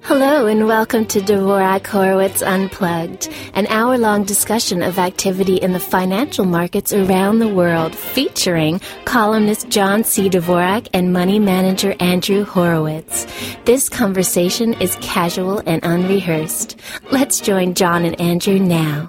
Hello and welcome to Dvorak Horowitz Unplugged, an hour-long discussion of activity in the financial markets around the world, featuring columnist John C. Dvorak and money manager Andrew Horowitz. This conversation is casual and unrehearsed. Let's join John and Andrew now.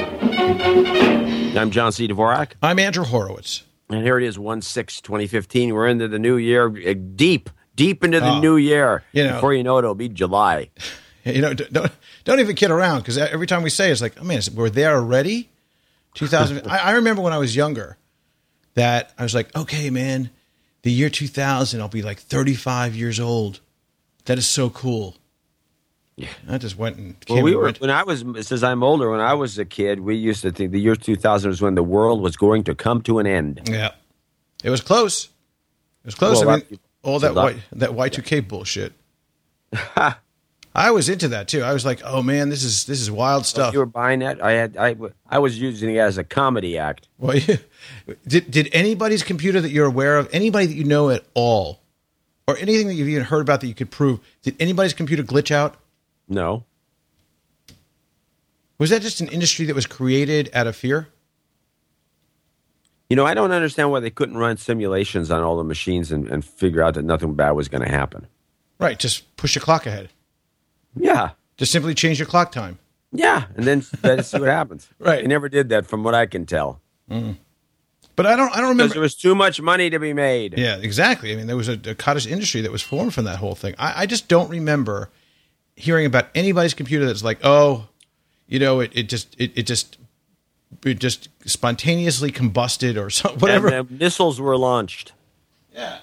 I'm John C. Dvorak. I'm Andrew Horowitz. And here it is, 1/6/2015. We're into the new year, deep into the new year. Before you know it, it'll be July. Don't even kid around, because every time we say it, it's like, oh man, we're there already? 2000. I remember when I was younger that I was like, okay, man, the year 2000, I'll be like 35 years old. That is so cool. Yeah, I just went and came. Well, since I'm older, when I was a kid, we used to think the year 2000 was when the world was going to come to an end. Yeah, it was close. It was close. Well, all that Y2K bullshit. I was into that too. I was like, "Oh man, this is wild stuff." You were buying that? I was using it as a comedy act. Well, yeah. Did anybody's computer that you're aware of, anybody that you know at all, or anything that you've even heard about that you could prove, did anybody's computer glitch out? No. Was that just an industry that was created out of fear? I don't understand why they couldn't run simulations on all the machines and figure out that nothing bad was going to happen. Right, just push your clock ahead. Yeah. Just simply change your clock time. Yeah, and then let's see what happens. Right. They never did that from what I can tell. Mm. But I don't remember. Because there was too much money to be made. Yeah, exactly. I mean, there was a cottage industry that was formed from that whole thing. I just don't remember hearing about anybody's computer that's like, it just spontaneously combusted or something, whatever. And missiles were launched. Yeah.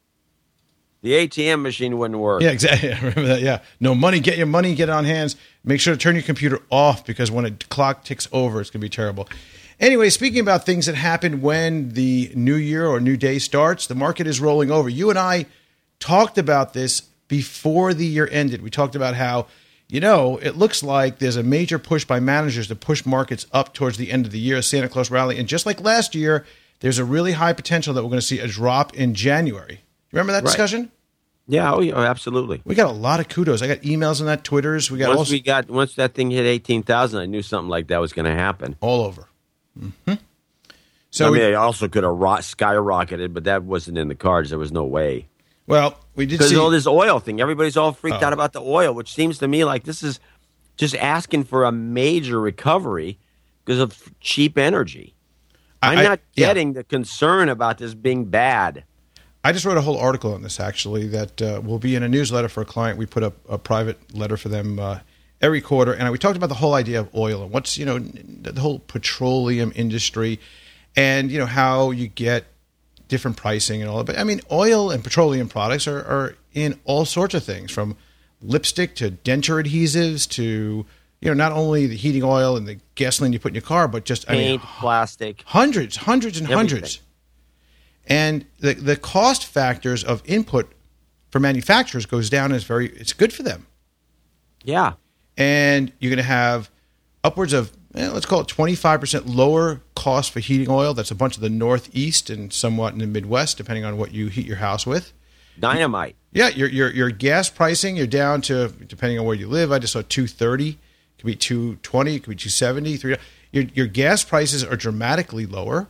The ATM machine wouldn't work. Yeah, exactly. I remember that. Yeah. No money. Get your money. Get it on hands. Make sure to turn your computer off, because when a clock ticks over, it's going to be terrible. Anyway, speaking about things that happen when the new year or new day starts, the market is rolling over. You and I talked about this before the year ended. We talked about how, it looks like there's a major push by managers to push markets up towards the end of the year, Santa Claus rally. And just like last year, there's a really high potential that we're going to see a drop in January. Remember that discussion? Yeah, absolutely. We got a lot of kudos. I got emails on that, Twitters. Once that thing hit 18,000, I knew something like that was going to happen. All over. Mm-hmm. So it also could have skyrocketed, but that wasn't in the cards. There was no way. Well, we did see... Because all this oil thing, everybody's all freaked out about the oil, which seems to me like this is just asking for a major recovery because of cheap energy. I'm not getting the concern about this being bad. I just wrote a whole article on this, actually, that will be in a newsletter for a client. We put up a private letter for them every quarter, and we talked about the whole idea of oil and what's, the whole petroleum industry and, how you get different pricing and all that. But I mean, oil and petroleum products are in all sorts of things, from lipstick to denture adhesives to, not only the heating oil and the gasoline you put in your car, but just paint, plastic, hundreds and everything. Hundreds. And the cost factors of input for manufacturers goes down. It's good for them. Yeah. And you're going to have upwards of, let's call it 25% lower cost for heating oil. That's a bunch of the Northeast and somewhat in the Midwest, depending on what you heat your house with. Dynamite. Yeah, your gas pricing, you're down to, depending on where you live, I just saw $2.30. It could be $2.20. It could be $2.70. Your gas prices are dramatically lower.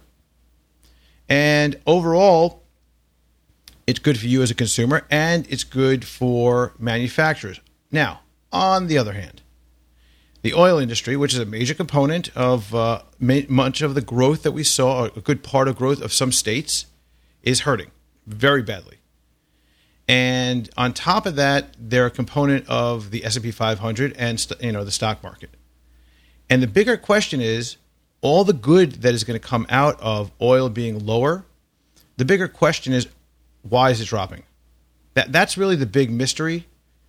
And overall, it's good for you as a consumer, and it's good for manufacturers. Now, on the other hand, the oil industry, which is a major component of much of the growth that we saw, a good part of growth of some states, is hurting very badly. And on top of that, they're a component of the S&P 500 and the stock market. And the bigger question is, all the good that is going to come out of oil being lower, the bigger question is, why is it dropping? That's really the big mystery.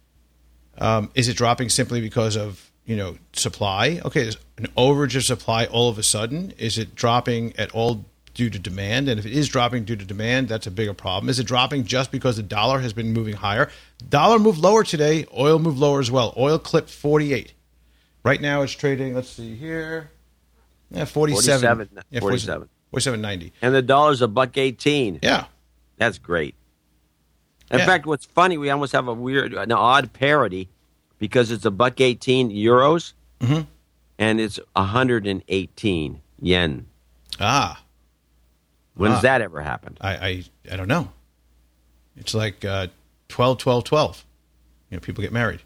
Is it dropping simply because of supply? Okay, there's an overage of supply all of a sudden. Is it dropping at all due to demand? And if it is dropping due to demand, that's a bigger problem. Is it dropping just because the dollar has been moving higher? Dollar moved lower today. Oil moved lower as well. Oil clipped 48. Right now it's trading, let's see here. Yeah, 47. Yeah, 47. 47.90. And the dollar's $1.18. Yeah. That's great. In fact, what's funny, we almost have an odd parity because it's €1.18, Mm-hmm. and it's 118 yen. Ah. When has that ever happened? I don't know. It's like 12, 12, 12. People get married.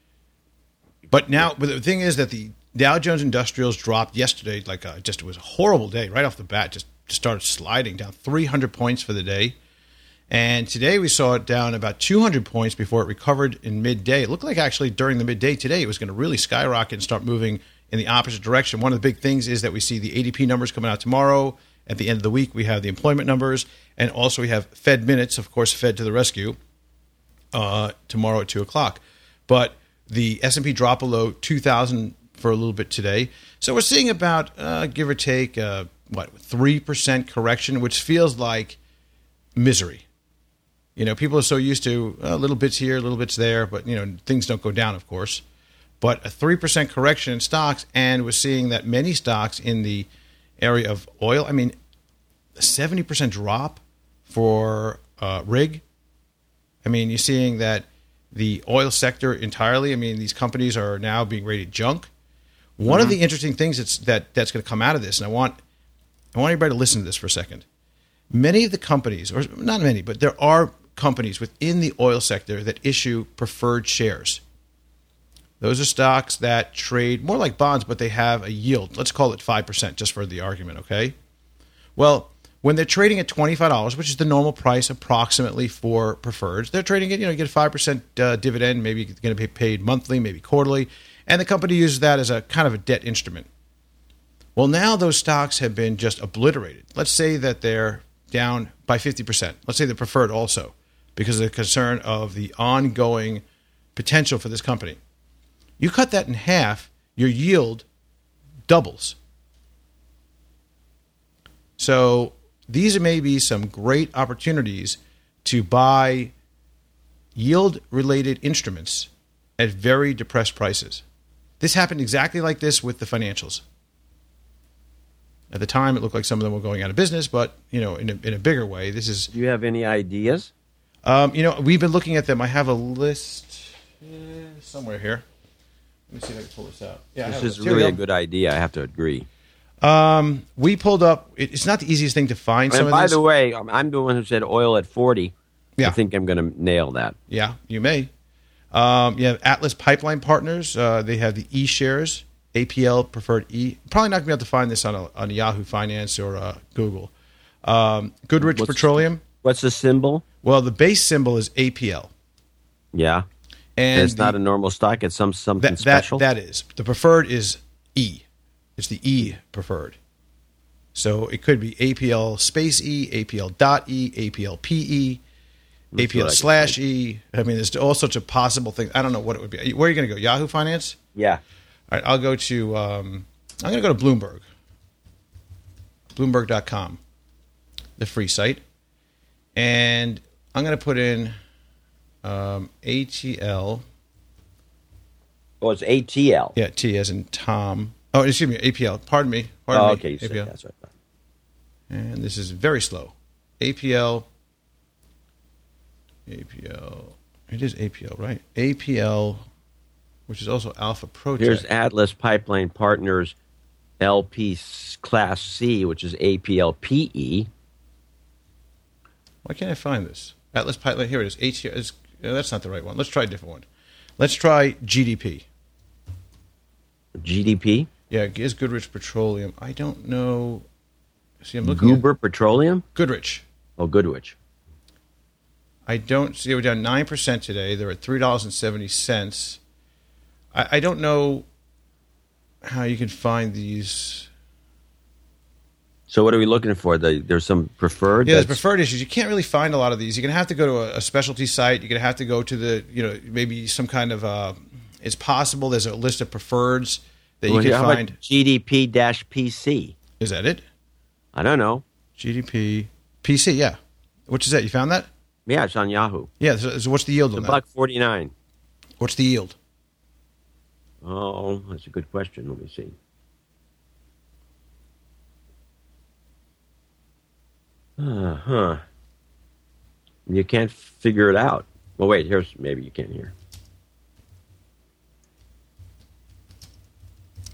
But now, but the thing is that the Dow Jones Industrials dropped yesterday. It was a horrible day right off the bat. Just started sliding down 300 points for the day. And today we saw it down about 200 points before it recovered in midday. It looked like actually during the midday today it was going to really skyrocket and start moving in the opposite direction. One of the big things is that we see the ADP numbers coming out tomorrow. At the end of the week, we have the employment numbers. And also we have Fed minutes, of course, Fed to the rescue, tomorrow at 2 o'clock. But the S&P dropped below 2,000 for a little bit today. So we're seeing about, give or take, 3% correction, which feels like misery. People are so used to little bits here, little bits there, but, things don't go down, of course. But a 3% correction in stocks, and we're seeing that many stocks in the area of oil, a 70% drop for rig. You're seeing that the oil sector entirely, these companies are now being rated junk. One of the interesting things that's going to come out of this, and I want everybody to listen to this for a second. Many of the companies, or not many, but there are companies within the oil sector that issue preferred shares. Those are stocks that trade more like bonds, but they have a yield. Let's call it 5%, just for the argument, okay? Well, when they're trading at $25, which is the normal price approximately for preferreds, they're trading at, you get a 5% dividend, maybe going to be paid monthly, maybe quarterly, and the company uses that as a kind of a debt instrument. Well, now those stocks have been just obliterated. Let's say that they're down by 50%. Let's say they're preferred also because of the concern of the ongoing potential for this company. You cut that in half, your yield doubles. So these may be some great opportunities to buy yield-related instruments at very depressed prices. This happened exactly like this with the financials. At the time, it looked like some of them were going out of business, but in a bigger way, this is. Do you have any ideas? We've been looking at them. I have a list somewhere here. Let me see if I can pull this out. Yeah, this is really a good idea. I have to agree. We pulled up. It's not the easiest thing to find. And by the way, I'm the one who said oil at 40. Yeah. I think I'm going to nail that. Yeah, you may. You have Atlas Pipeline Partners. They have the E-shares. APL preferred E. Probably not going to be able to find this on Yahoo Finance or Google. Goodrich Petroleum. What's the symbol? Well, the base symbol is APL. Yeah. And it's not a normal stock. It's something special? That is. The preferred is E. It's the E preferred. So it could be APL space E, APL.E, APL PE, APL /E. There's all sorts of possible things. I don't know what it would be. Where are you going to go? Yahoo Finance? Yeah. All right, I'll go to, I'm going to go to Bloomberg. Bloomberg.com, the free site. And I'm going to put in ATL. Oh, it's ATL. Yeah, T as in Tom. Oh, excuse me, APL. Pardon me. Okay, APL. That's right. And this is very slow. APL. It is APL, right? APL, which is also Alpha Protect. Here's Atlas Pipeline Partners LP Class C, which is APLPE. Why can't I find this? Atlas Pipeline, here it is. That's not the right one. Let's try a different one. Let's try GDP. GDP? Yeah, is Goodrich Petroleum. I don't know. See, I'm looking Goober Petroleum? Goodrich. Oh, Goodrich. I don't see. We're down 9% today. They're at $3.70. I don't know how you can find these. So what are we looking for? There's some preferred? Yeah, there's preferred issues. You can't really find a lot of these. You're going to have to go to a specialty site. You're going to have to go to maybe some kind of, it's possible there's a list of preferreds that you can find. GDP-PC. Is that it? I don't know. GDP, PC, yeah. Which is that? You found that? Yeah, it's on Yahoo. Yeah, so what's the yield on that? $1.49. What's the yield? Oh, that's a good question. Let me see. You can't figure it out. Well, wait, maybe you can here.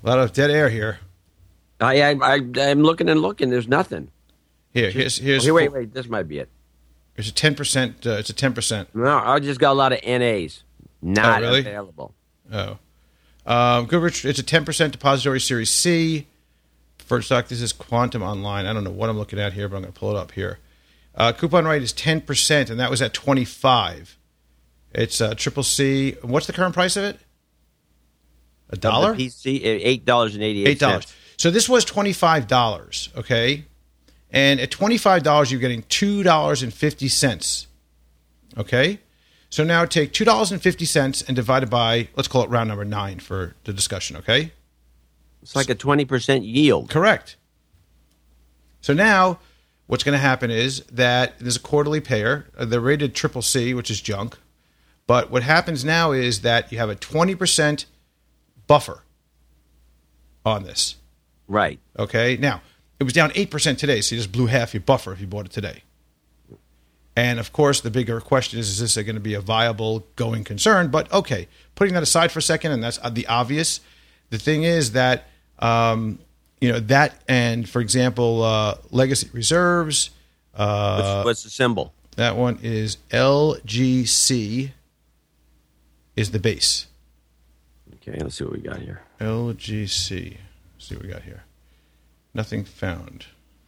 lot of dead air here. I'm looking and looking. There's nothing. Here's wait. This might be it. There's a 10%. It's a 10%. No, I just got a lot of NAs. Not really? available. Oh. Goodrich, it's a 10% depository Series C. Preferred stock, this is Quantum Online. I don't know what I'm looking at here, but I'm going to pull it up here. Coupon rate is 10%, and that was at 25. It's Triple C. What's the current price of it? $1? The PC, $8.88. $8. So this was $25, okay? And at $25, you're getting $2.50, okay? So now take $2.50 and divide it by, let's call it round number 9 for the discussion, okay? It's like a 20% yield. Correct. So now what's going to happen is that there's a quarterly payer. They're rated Triple C, which is junk. But what happens now is that you have a 20% buffer on this. Right. Okay? Now, it was down 8% today, so you just blew half your buffer if you bought it today. And, of course, the bigger question is this going to be a viable going concern? But, okay, putting that aside for a second, and that's the obvious, the thing is that, that and, for example, legacy reserves. What's the symbol? That one is LGC is the base. Okay, let's see what we got here. LGC. Let's see what we got here. Nothing found.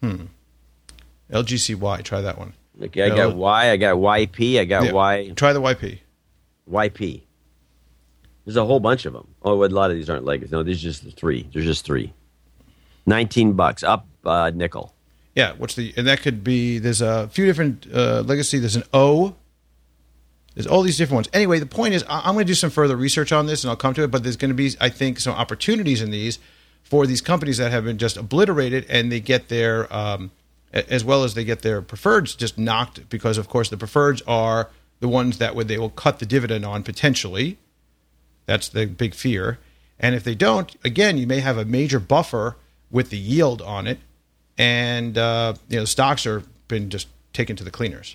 LGCY. Try that one. Okay, I got Y, I got YP, I got Y. Try the YP. YP. There's a whole bunch of them. Oh, a lot of these aren't legacy. No, these are just the 3. There's just 3. $19 up nickel. Yeah, and that could be, there's a few different legacy. There's an O. There's all these different ones. Anyway, the point is, I'm going to do some further research on this, and I'll come to it, but there's going to be, I think, some opportunities in these for these companies that have been just obliterated, and they get their, as well as they get their preferreds just knocked, because, of course, the preferreds are the ones that they will cut the dividend on potentially. That's the big fear. And if they don't, again, you may have a major buffer with the yield on it, and the stocks are been just taken to the cleaners.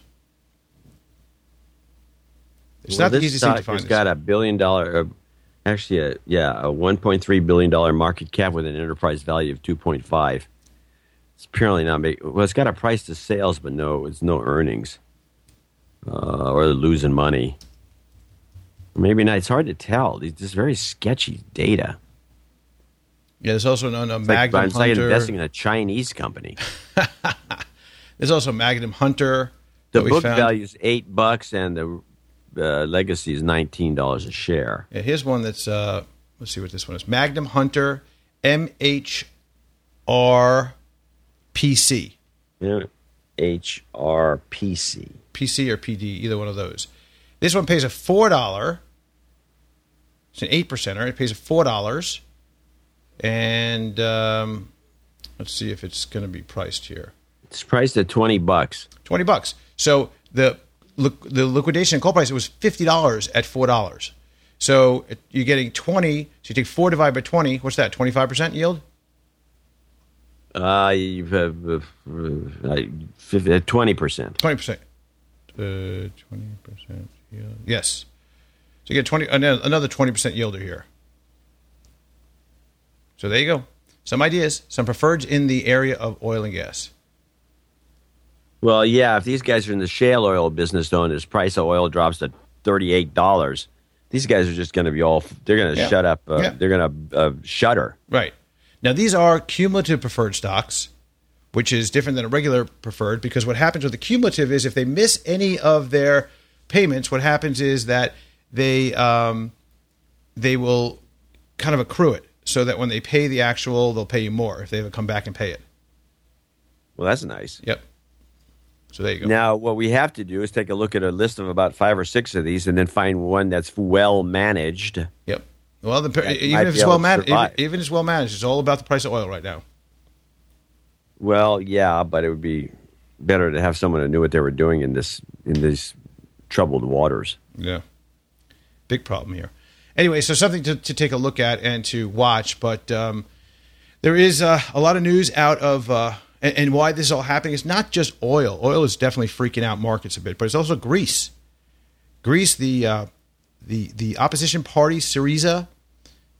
It's not the easiest thing to find. It's got $1 billion, actually, a $1.3 billion market cap with an enterprise value of 2.5. It's apparently not making. Well, it's got a price to sales, but it's no earnings, or they're losing money. Maybe not. It's hard to tell. This is very sketchy data. Yeah, there's also a Magnum Hunter. It's like investing in a Chinese company. There's also Magnum Hunter. The book value is $8, and the legacy is $19 a share. Yeah, here's one that's. Let's see what this one is. Magnum Hunter, MHRPC. Yeah, HRPC. PC or PD, either one of those. This one pays a $4. It's an 8%er. It pays a $4. And let's see if it's going to be priced here. It's priced at $20. $20. So the liquidation call price, it was $50 at $4. So you're getting 20. So you take 4 divided by 20. What's that? 25% yield? 20%. 20%. 20% yield. Yes. So you get another 20% yielder here. So there you go. Some ideas, some preferreds in the area of oil and gas. Well, yeah, if these guys are in the shale oil business, though, and this price of oil drops to $38, these guys are just going to be they're going to shut up. They're going to shutter. Right. Now, these are cumulative preferred stocks, which is different than a regular preferred, because what happens with the cumulative is if they miss any of their payments, what happens is that they will kind of accrue it so that when they pay the actual, they'll pay you more if they ever come back and pay it. Well, that's nice. Yep. So there you go. Now, what we have to do is take a look at a list of about 5 or 6 of these and then find one that's well managed. Yep. Well, even if it's well managed, even if it's well managed, it's all about the price of oil right now. Well, yeah, but it would be better to have someone who knew what they were doing in these troubled waters. Yeah. Big problem here. Anyway, so something to take a look at and to watch. But there is a lot of news out of and why this is all happening. It's not just oil. Oil is definitely freaking out markets a bit, but it's also Greece. Greece, the opposition party, Syriza,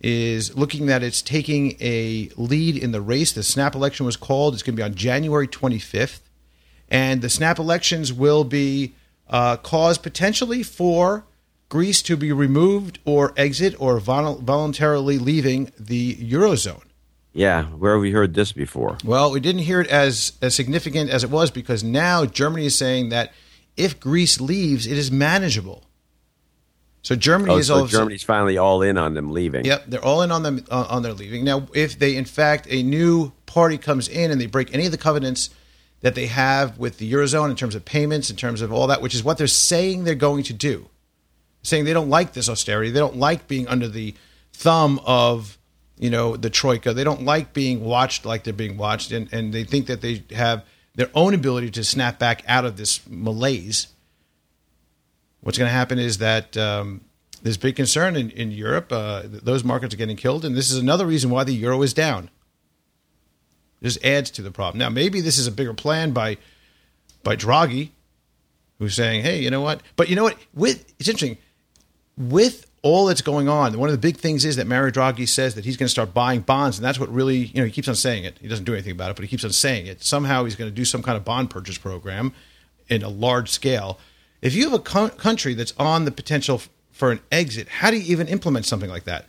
is looking that it's taking a lead in the race. The snap election was called. It's going to be on January 25th. And the snap elections will be cause potentially for Greece to be removed or exit or voluntarily leaving the Eurozone. Yeah, where have we heard this before? Well, we didn't hear it as significant as it was because now Germany is saying that if Greece leaves, it is manageable. So Germany's finally all in on them leaving. Yep, they're all in on them on their leaving. Now, if they, in fact, a new party comes in and they break any of the covenants that they have with the Eurozone in terms of payments, in terms of all that, which is what they're saying they're going to do, saying they don't like this austerity, they don't like being under the thumb of the Troika, they don't like being watched like they're being watched, and they think that they have their own ability to snap back out of this malaise. What's going to happen is that there's big concern in Europe. Those markets are getting killed, and this is another reason why the euro is down. This adds to the problem. Now, maybe this is a bigger plan by Draghi, who's saying, hey, you know what? But you know what? It's interesting. With all that's going on, one of the big things is that Mario Draghi says that he's going to start buying bonds, and that's what really, he keeps on saying it. He doesn't do anything about it, but he keeps on saying it. Somehow he's going to do some kind of bond purchase program in a large scale. If you have a country that's on the potential for an exit, how do you even implement something like that?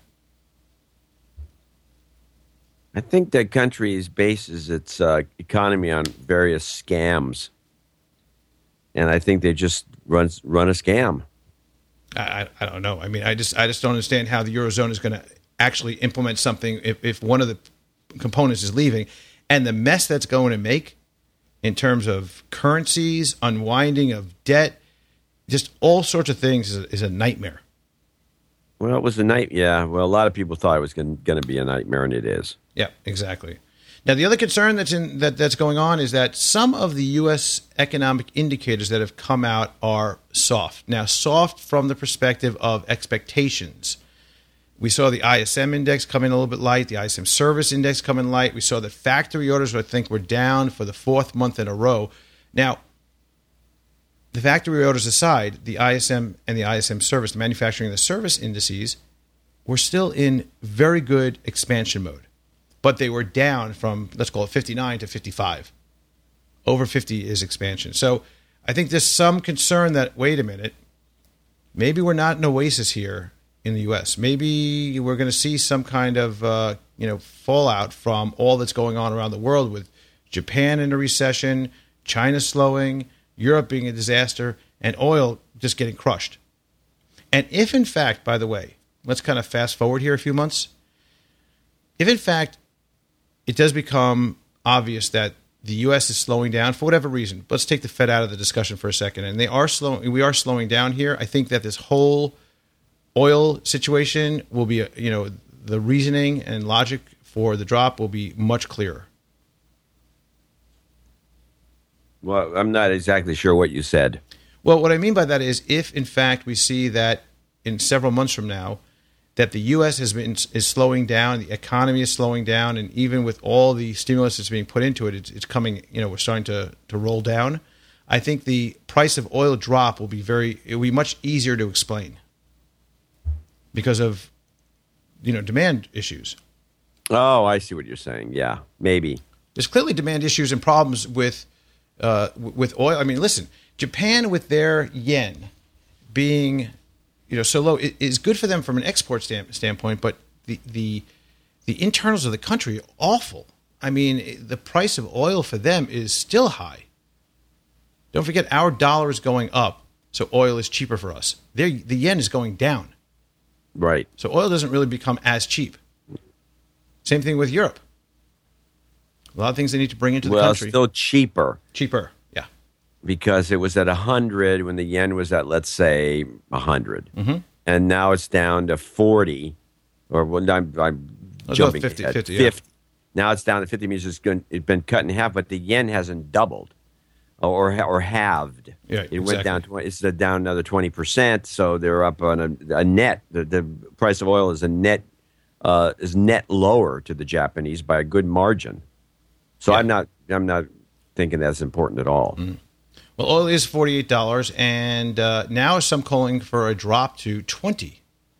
I think that country bases its economy on various scams, and I think they just run a scam. I don't know. I mean, I just don't understand how the Eurozone is going to actually implement something if one of the components is leaving, and the mess that's going to make in terms of currencies, unwinding of debt, just all sorts of things is a nightmare. Well, it was a night. Yeah. Well, a lot of people thought it was going to be a nightmare, and it is. Yeah, exactly. Now, the other concern that's going on is that some of the U.S. economic indicators that have come out are soft. Now, soft from the perspective of expectations. We saw the ISM index come in a little bit light, the ISM service index come in light. We saw that factory orders, I think, were down for the fourth month in a row. Now, the factory orders aside, the ISM and the ISM service, the manufacturing and the service indices, were still in very good expansion mode. But they were down from, let's call it 59 to 55. Over 50 is expansion. So I think there's some concern that, wait a minute, maybe we're not an oasis here in the U.S. Maybe we're going to see some kind of fallout from all that's going on around the world with Japan in a recession, China slowing, Europe being a disaster, and oil just getting crushed. And if, in fact, by the way, let's kind of fast forward here a few months. If, in fact, it does become obvious that the U.S. is slowing down for whatever reason. Let's take the Fed out of the discussion for a second. And we are slowing down here. I think that this whole oil situation will be, the reasoning and logic for the drop will be much clearer. Well, I'm not exactly sure what you said. Well, what I mean by that is if, in fact, we see that in several months from now, that the U.S. is slowing down, the economy is slowing down, and even with all the stimulus that's being put into it, it's coming. We're starting to roll down. I think the price of oil drop will be much easier to explain because of demand issues. Oh, I see what you're saying. Yeah, maybe there's clearly demand issues and problems with oil. I mean, listen, Japan with their yen being so low is good for them from an export standpoint, but the internals of the country are awful. I mean, the price of oil for them is still high. Don't forget, our dollar is going up, so oil is cheaper for us. The yen is going down. Right. So oil doesn't really become as cheap. Same thing with Europe. A lot of things they need to bring into the country. Well, still cheaper. Cheaper. Because it was at 100 when the yen was at, let's say, 100. Mm-hmm. And now it's down to 40. Or I'm jumping 50, ahead. 50, 50. Yeah. Now it's down to 50, means it's been cut in half, but the yen hasn't doubled or halved. Yeah, it went down to it's down another 20%, so they're up on a net. The price of oil is net lower to the Japanese by a good margin. So yeah. I'm not thinking that's important at all. Mm-hmm. Well, oil is $48, and now some calling for a drop to $20.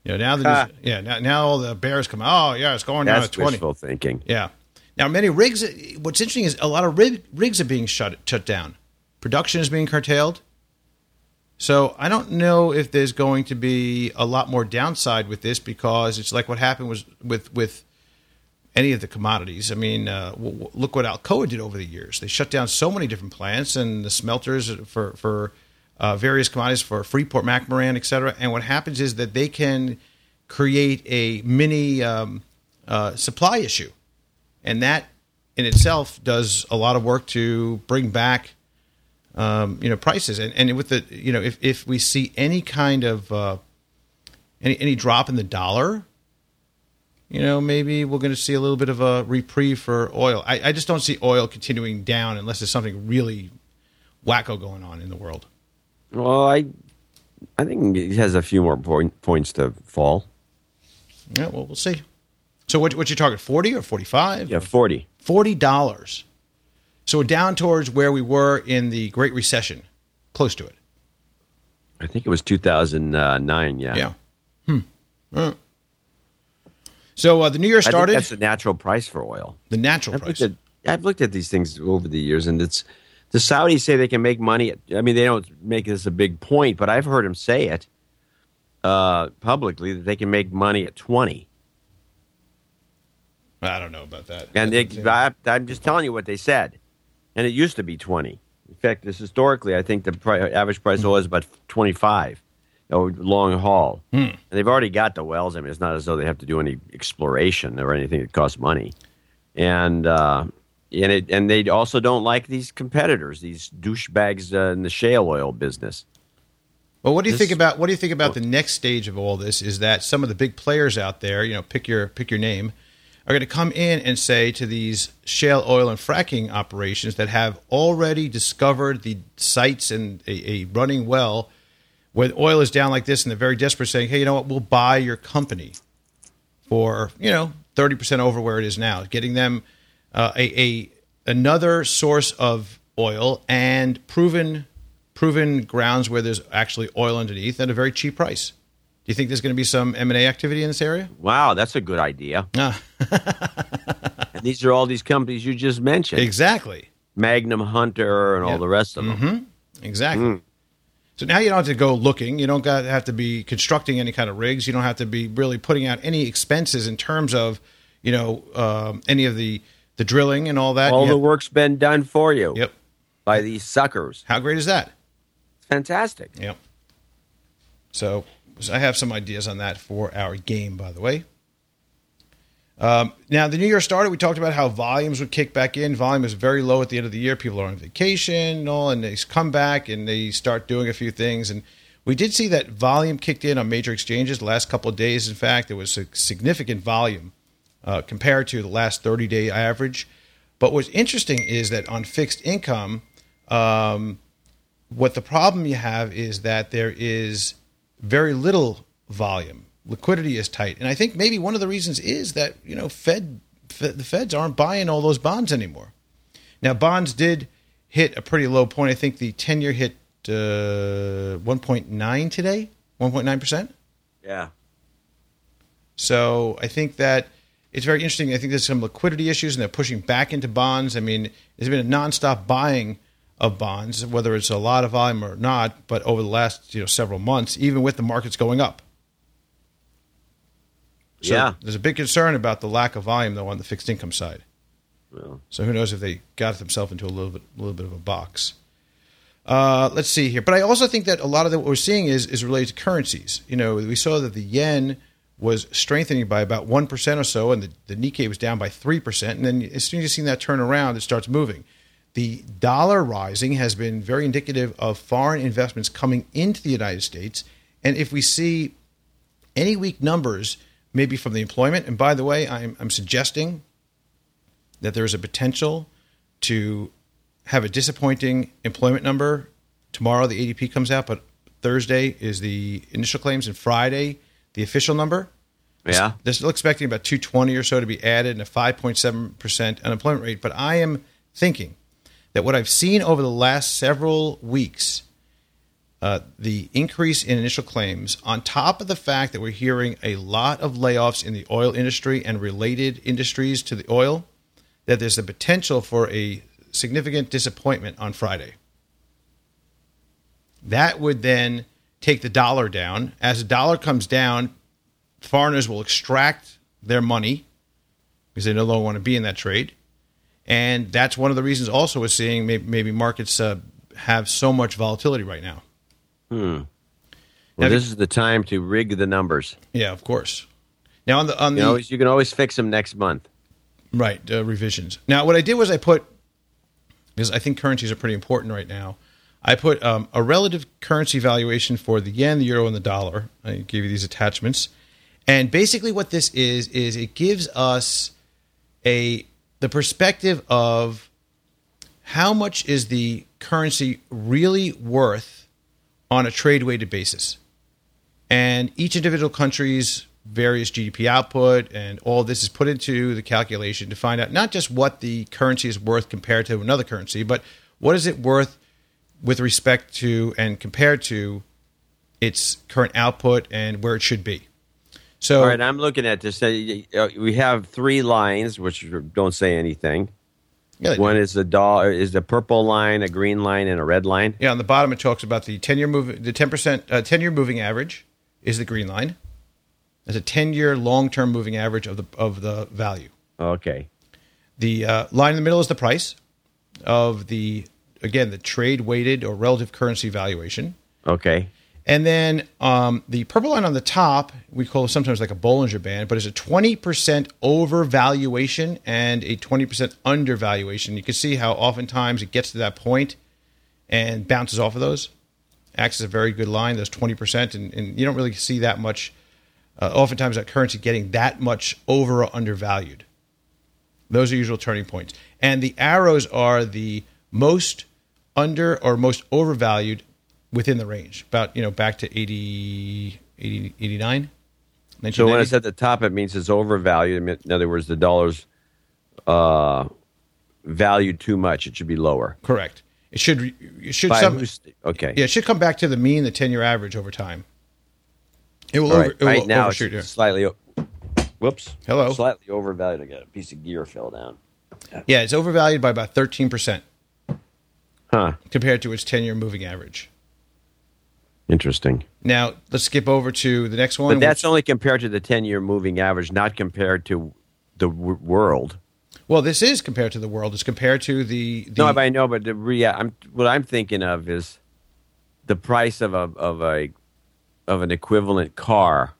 Now all the bears come. Oh, yeah, it's going down to 20. That's wishful thinking. Yeah. Now, many rigs. What's interesting is a lot of rigs are being shut down. Production is being curtailed. So I don't know if there's going to be a lot more downside with this, because it's like what happened was with any of the commodities. I mean, look what Alcoa did over the years. They shut down so many different plants and the smelters for various commodities, for Freeport, McMoran, et cetera. And what happens is that they can create a mini supply issue. And that in itself does a lot of work to bring back prices. And with the, if we see any kind of any drop in the dollar, maybe we're going to see a little bit of a reprieve for oil. I just don't see oil continuing down unless there's something really wacko going on in the world. Well, I think it has a few more points to fall. Yeah, well, we'll see. So what's your target, 40 or 45? Yeah, 40. $40. So we're down towards where we were in the Great Recession, close to it. I think it was 2009, yeah. Yeah. So the new year started. I think that's the natural price for oil. The natural price. I've looked at these things over the years, and it's the Saudis say they can make money. They don't make this a big point, but I've heard them say it publicly that they can make money at 20. I don't know about that. And I'm just telling you what they said, and it used to be 20. In fact, historically, I think the average price of oil is about 25. Long haul. And they've already got the wells. I mean, it's not as though they have to do any exploration or anything that costs money. And they also don't like these competitors, these douchebags in the shale oil business. Well, what do you think about the next stage of all this? Is that some of the big players out there, pick your name, are going to come in and say to these shale oil and fracking operations that have already discovered the sites and a running well, when oil is down like this and they're very desperate, saying, hey, you know what, we'll buy your company for, 30% over where it is now, getting them another source of oil and proven grounds where there's actually oil underneath at a very cheap price. Do you think there's going to be some M&A activity in this area? Wow, that's a good idea. And these are all these companies you just mentioned. Exactly. Magnum Hunter and all the rest of them. Mm-hmm. Exactly. So now you don't have to go looking. You don't have to be constructing any kind of rigs. You don't have to be really putting out any expenses in terms of, any of the drilling and all that. All the work's been done for you. Yep. By these suckers. How great is that? It's fantastic. Yep. So I have some ideas on that for our game, by the way. Now, the new year started. We talked about how volumes would kick back in. Volume is very low at the end of the year. People are on vacation and they come back and they start doing a few things. And we did see that volume kicked in on major exchanges the last couple of days. In fact, there was a significant volume compared to the last 30-day average. But what's interesting is that on fixed income, what the problem you have is that there is very little volume. Liquidity is tight. And I think maybe one of the reasons is that, the feds aren't buying all those bonds anymore. Now, bonds did hit a pretty low point. I think the 10-year hit 1.9 today, 1.9%. Yeah. So I think that it's very interesting. I think there's some liquidity issues, and they're pushing back into bonds. I mean, there's been a nonstop buying of bonds, whether it's a lot of volume or not, but over the last several months, even with the markets going up. So there's a big concern about the lack of volume, though, on the fixed income side. Well. So who knows if they got themselves into a little bit of a box. Let's see here. But I also think that a lot of what we're seeing is related to currencies. We saw that the yen was strengthening by about 1% or so, and the Nikkei was down by 3%. And then as soon as you see that turn around, it starts moving. The dollar rising has been very indicative of foreign investments coming into the United States. And if we see any weak numbers, maybe from the employment, and by the way, I'm suggesting that there is a potential to have a disappointing employment number. Tomorrow the ADP comes out, but Thursday is the initial claims, and Friday the official number. Yeah. They're still expecting about 220 or so to be added and a 5.7% unemployment rate. But I am thinking that what I've seen over the last several weeks the increase in initial claims, on top of the fact that we're hearing a lot of layoffs in the oil industry and related industries to the oil, that there's the potential for a significant disappointment on Friday. That would then take the dollar down. As the dollar comes down, foreigners will extract their money because they no longer want to be in that trade. And that's one of the reasons also we're seeing maybe markets have so much volatility right now. Well, this is the time to rig the numbers. Yeah, of course. Now you can always fix them next month. Right, revisions. Now, what I did was I put, because I think currencies are pretty important right now, I put a relative currency valuation for the yen, the euro, and the dollar. I gave you these attachments. And basically what this is it gives us the perspective of how much is the currency really worth on a trade-weighted basis. And each individual country's various GDP output and all this is put into the calculation to find out not just what the currency is worth compared to another currency, but what is it worth with respect to and compared to its current output and where it should be. So, all right, I'm looking at this. We have three lines which don't say anything. Yeah, one is the purple line, a green line, and a red line. Yeah, on the bottom it talks about the 10-year the 10% 10-year moving average is the green line. That's a 10-year long-term moving average of the value. Okay. The line in the middle is the price of the trade weighted or relative currency valuation. Okay. And then the purple line on the top, we call it sometimes like a Bollinger Band, but it's a 20% overvaluation and a 20% undervaluation. You can see how oftentimes it gets to that point and bounces off of those. Acts as a very good line, those 20%, and you don't really see that much, oftentimes that currency getting that much over or undervalued. Those are usual turning points. And the arrows are the most under or most overvalued within the range, about back to 89, 1990. So when it's at the top, it means it's overvalued. In other words, the dollar's valued too much. It should be lower. Correct. It should okay. Yeah, it should come back to the mean, the 10-year average over time. It will right now overshoot. It's slightly. Whoops. Hello. Slightly overvalued. I got a piece of gear fell down. Yeah, it's overvalued by about 13%. Huh. Compared to its 10-year moving average. Interesting. Now, let's skip over to the next one. But that's only compared to the 10-year moving average, not compared to the world. Well, this is compared to the world. It's compared to the No, I know, but what I'm thinking of is the price of an equivalent car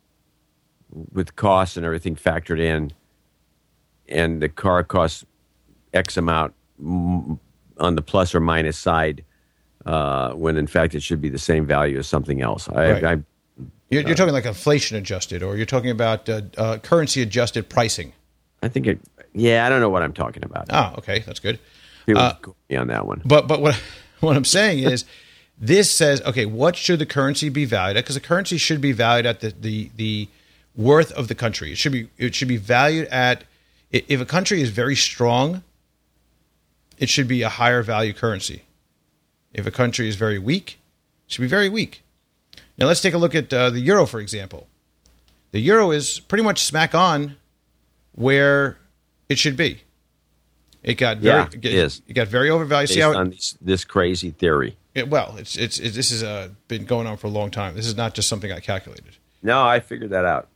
with costs and everything factored in, and the car costs X amount on the plus or minus side, when in fact it should be the same value as something else. Right. You're talking like inflation adjusted, or you're talking about currency adjusted pricing. I think I don't know what I'm talking about. Oh, okay, that's good. People me on that one. But what I'm saying is, this says, okay, what should the currency be valued at? Because the currency should be valued at the worth of the country. It should be valued at, if a country is very strong, it should be a higher value currency. If a country is very weak, it should be very weak. Now let's take a look at the euro, for example. The euro is pretty much smack on where it should be. It got very overvalued. Based on this crazy theory. This has been going on for a long time. This is not just something I calculated. No, I figured that out.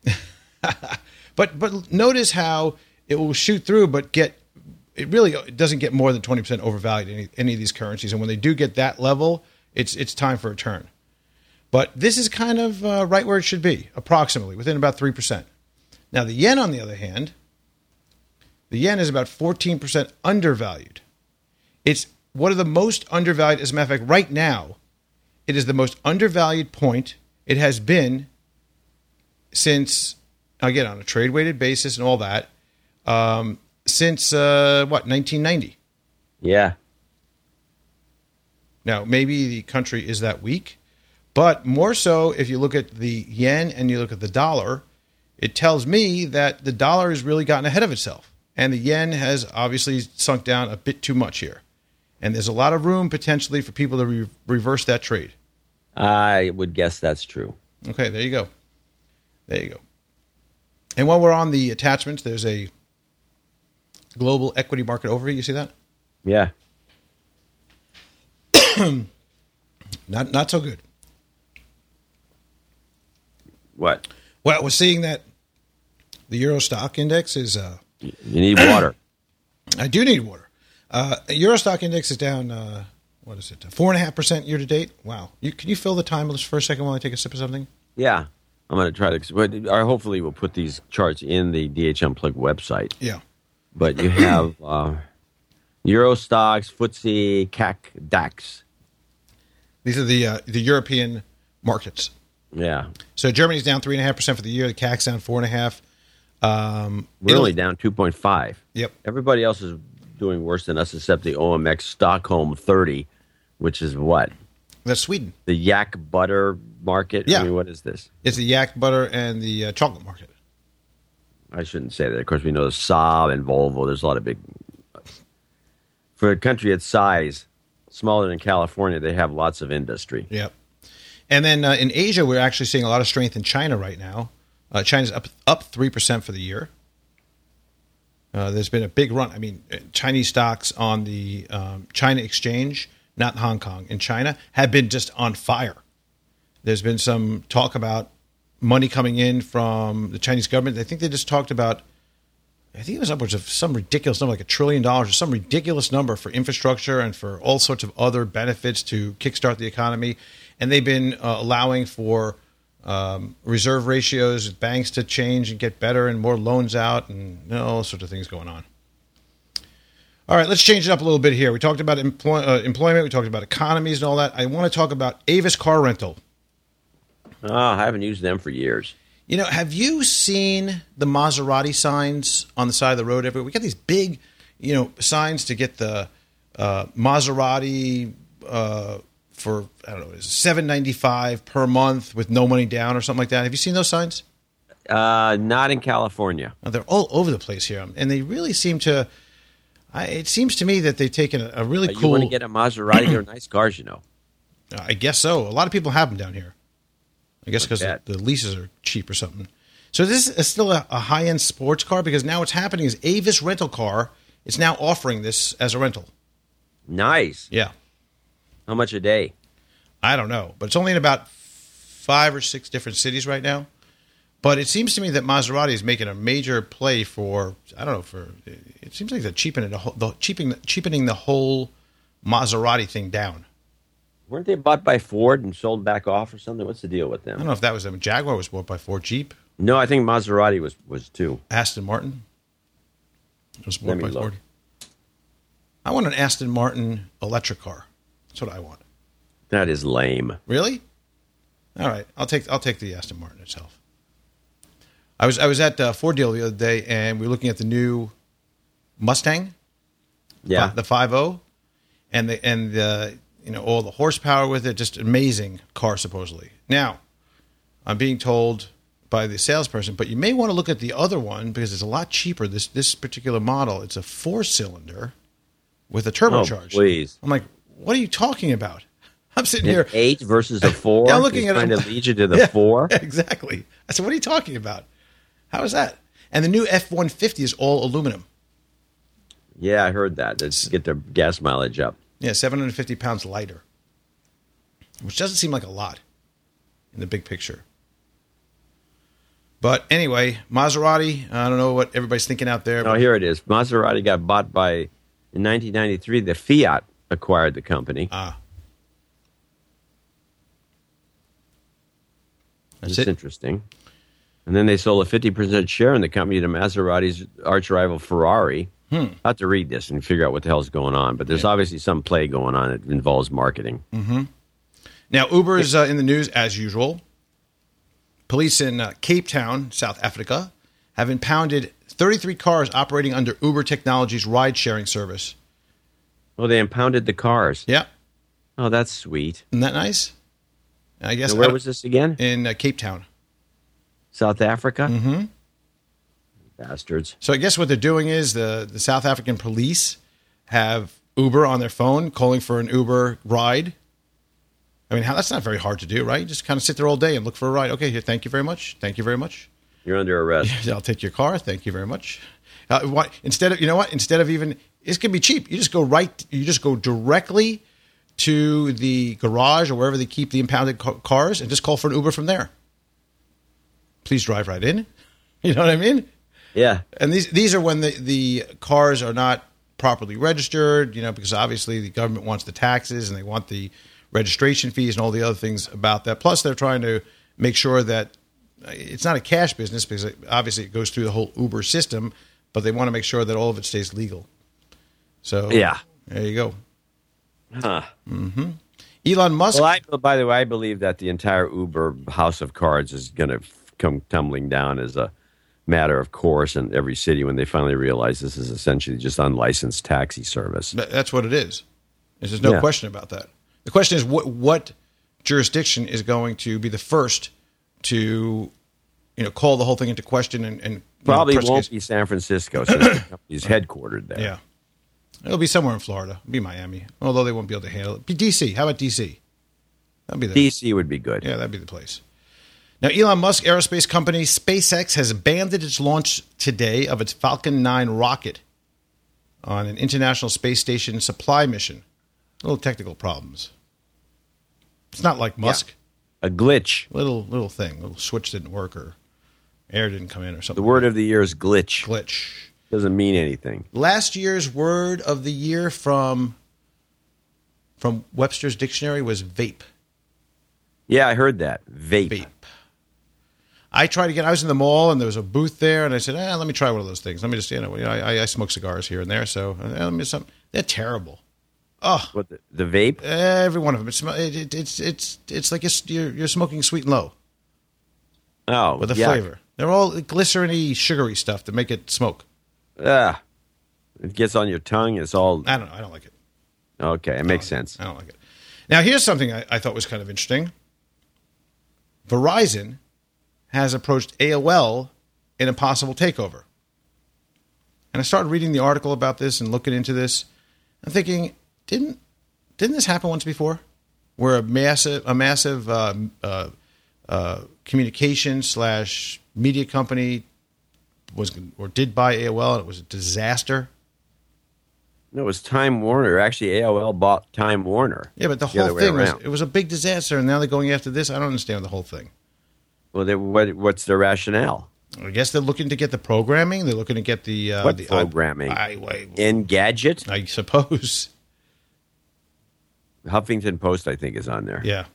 But notice how it will shoot through, but it really doesn't get more than 20% overvalued any of these currencies. And when they do get that level, it's time for a turn. But this is kind of right where it should be, approximately, within about 3%. Now, the yen, on the other hand, the yen is about 14% undervalued. It's one of the most undervalued. As a matter of fact, right now, it is the most undervalued point it has been since, again, on a trade-weighted basis and all that, since, 1990? Yeah. Now, maybe the country is that weak, but more so if you look at the yen and you look at the dollar, it tells me that the dollar has really gotten ahead of itself. And the yen has obviously sunk down a bit too much here. And there's a lot of room potentially for people to reverse that trade. I would guess that's true. Okay, there you go. There you go. And while we're on the attachments, there's a global equity market overview. You see that? Yeah. Not so good. What? Well, we're seeing that the Euro Stock Index is... You need water. I do need water. Euro Stock Index is down, 4.5% year to date? Wow. Can you fill the time for a second while I take a sip of something? Yeah. I'm going to try to... Hopefully we'll put these charts in the DH Unplugged website. Yeah. But you have Euro Stocks, FTSE, CAC, DAX. These are the European markets. Yeah. So Germany's down 3.5% for the year. The CAC's down 4.5%. We're only down 2.5. Yep. Everybody else is doing worse than us except the OMX Stockholm 30, which is what? That's Sweden. The yak butter market? Yeah. I mean, what is this? It's the yak butter and the chocolate market. I shouldn't say that. Of course, we know Saab and Volvo. There's a lot of big... For a country its size, smaller than California, they have lots of industry. Yep. And then in Asia, we're actually seeing a lot of strength in China right now. China's up 3% for the year. There's been a big run. I mean, Chinese stocks on the China exchange, not Hong Kong, in China, have been just on fire. There's been some talk about money coming in from the Chinese government. I think they just talked about, I think it was upwards of some ridiculous number, like $1 trillion or some ridiculous number for infrastructure and for all sorts of other benefits to kickstart the economy. And they've been allowing for reserve ratios, banks to change and get better and more loans out and all sorts of things going on. All right, let's change it up a little bit here. We talked about employment. We talked about economies and all that. I want to talk about Avis Car Rental. Oh, I haven't used them for years. You know, have you seen the Maserati signs on the side of the road everywhere? We got these big, signs to get the Maserati for, I don't know, $7.95 per month with no money down or something like that. Have you seen those signs? Not in California. They're all over the place here, and they really seem to. It seems to me that they've taken a really cool. You want to get a Maserati? They're nice cars, I guess so. A lot of people have them down here. I guess because the leases are cheap or something. So this is still a high-end sports car because now what's happening is Avis Rental Car is now offering this as a rental. Nice. Yeah. How much a day? I don't know, but it's only in about 5 or 6 different cities right now. But it seems to me that Maserati is making a major play for, I don't know, it seems like they're cheapening the whole Maserati thing down. Weren't they bought by Ford and sold back off or something? What's the deal with them? I don't know if that was them. Jaguar was bought by Ford. Jeep? No, I think Maserati was too. Aston Martin was bought by Ford. I want an Aston Martin electric car. That's what I want. That is lame. Really? All right, I'll take the Aston Martin itself. I was at Ford deal the other day, and we were looking at the new Mustang. Yeah, the 5.0, and the all the horsepower with it, just amazing car supposedly. Now, I'm being told by the salesperson, but you may want to look at the other one because it's a lot cheaper. This particular model, it's a 4-cylinder with a turbocharged. Oh, please! I'm like, what are you talking about? I'm sitting here 8 versus a 4. Yeah, I'm looking at trying to lead you to the 4. Exactly. I said, what are you talking about? How is that? And the new F-150 is all aluminum. Yeah, I heard that. Let's get their gas mileage up. Yeah, 750 pounds lighter, which doesn't seem like a lot in the big picture. But anyway, Maserati, I don't know what everybody's thinking out there. Oh, here it is. Maserati got bought in 1993. The Fiat acquired the company. That's interesting. And then they sold a 50% share in the company to Maserati's arch rival Ferrari. I have to read this and figure out what the hell's going on, but there's obviously some play going on that involves marketing. Mm-hmm. Now, Uber is in the news as usual. Police in Cape Town, South Africa, have impounded 33 cars operating under Uber Technologies' ride-sharing service. Oh, they impounded the cars. Yeah. Oh, that's sweet. Isn't that nice? I guess. So where was this again? In Cape Town, South Africa. Mm-hmm. Bastards. So I guess what they're doing is the South African police have Uber on their phone calling for an Uber ride. I mean, that's not very hard to do, right? You just kind of sit there all day and look for a ride. Okay, here, thank you very much. Thank you very much. You're under arrest. I'll take your car. Thank you very much. Instead of even, it's going to be cheap. You just go directly to the garage or wherever they keep the impounded cars and just call for an Uber from there. Please drive right in. You know what I mean? Yeah. And these are when the cars are not properly registered, because obviously the government wants the taxes and they want the registration fees and all the other things about that. Plus, they're trying to make sure that it's not a cash business because obviously it goes through the whole Uber system, but they want to make sure that all of it stays legal. So yeah, there you go. Huh. Mm-hmm. Elon Musk. Well, by the way, I believe that the entire Uber house of cards is going to come tumbling down as a matter of course in every city when they finally realize this is essentially just unlicensed taxi service. That's what it is. There's no question about that. The question is what jurisdiction is going to be the first to, call the whole thing into question and probably won't be San Francisco since the company's headquartered there. Yeah. It'll be somewhere in Florida. It'll be Miami, although they won't be able to handle it. Be D.C. How about D.C.? That'd be D.C. would be good. Yeah, that'd be the place. Now, Elon Musk aerospace company SpaceX has abandoned its launch today of its Falcon 9 rocket on an International Space Station supply mission. Little technical problems. It's not like Musk. Yeah. A glitch. Little thing. Little switch didn't work or air didn't come in or something. The word of the year is glitch. Glitch. Doesn't mean anything. Last year's word of the year from Webster's dictionary was vape. Yeah, I heard that. Vape. I was in the mall and there was a booth there and I said, let me try one of those things. Let me just, I smoke cigars here and there. So let me something. They're terrible. Oh, what the vape? Every one of them. It's like you're smoking sweet and low. Oh, with a flavor. They're all glycerin-y, sugary stuff to make it smoke. Yeah, it gets on your tongue. It's all. I don't know. I don't like it. Okay, it makes sense. I don't like it. Now, here's something I thought was kind of interesting. Verizon has approached AOL in a possible takeover, and I started reading the article about this and looking into this. I'm thinking, didn't this happen once before, where a massive communication / media company did buy AOL and it was a disaster? No, it was Time Warner. Actually, AOL bought Time Warner. Yeah, but the whole thing was a big disaster, and now they're going after this. I don't understand the whole thing. Well, what's their rationale? I guess they're looking to get the programming. They're looking to get the programming? Engadget? I suppose. Huffington Post, I think, is on there. Yeah.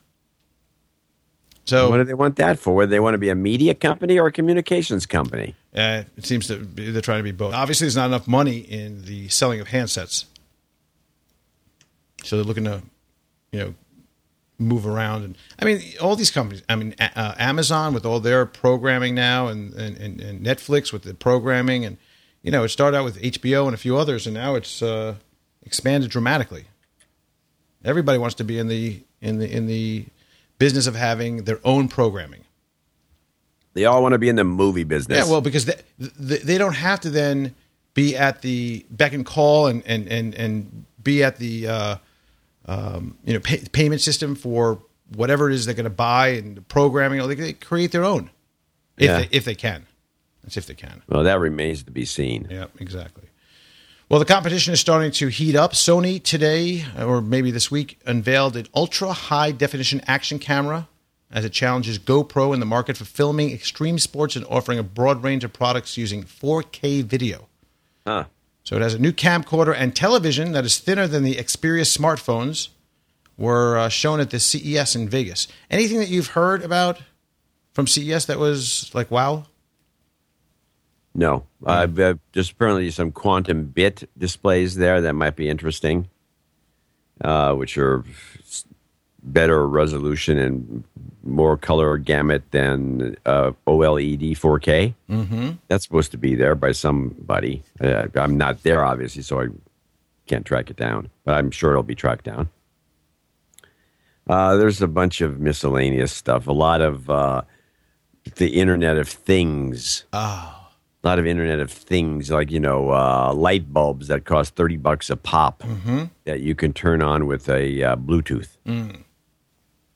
So what do they want that for? Whether they want to be a media company or a communications company? It seems to be they're trying to be both. Obviously, there's not enough money in the selling of handsets, so they're looking to, move around. And I mean, all these companies. I mean, Amazon with all their programming now, and Netflix with the programming, and it started out with HBO and a few others, and now it's expanded dramatically. Everybody wants to be in the business of having their own programming. They all want to be in the movie business. Yeah, well, because they don't have to then be at the beck and call and be at the payment system for whatever it is they're going to buy and the programming. They create their own if they can. That's if they can. Well, that remains to be seen. Yeah, exactly. Well, the competition is starting to heat up. Sony today, or maybe this week, unveiled an ultra-high-definition action camera as it challenges GoPro in the market for filming extreme sports and offering a broad range of products using 4K video. Huh. So it has a new camcorder and television that is thinner than the Xperia smartphones were shown at the CES in Vegas. Anything that you've heard about from CES that was like, wow? No. Just apparently some quantum bit displays there that might be interesting, which are better resolution and more color gamut than OLED 4K. Mm-hmm. That's supposed to be there by somebody. I'm not there, obviously, so I can't track it down, but I'm sure it'll be tracked down. There's a bunch of miscellaneous stuff. A lot of the Internet of Things. Oh. A lot of Internet of Things, like, light bulbs that cost $30 a pop mm-hmm. that you can turn on with a Bluetooth. Mm.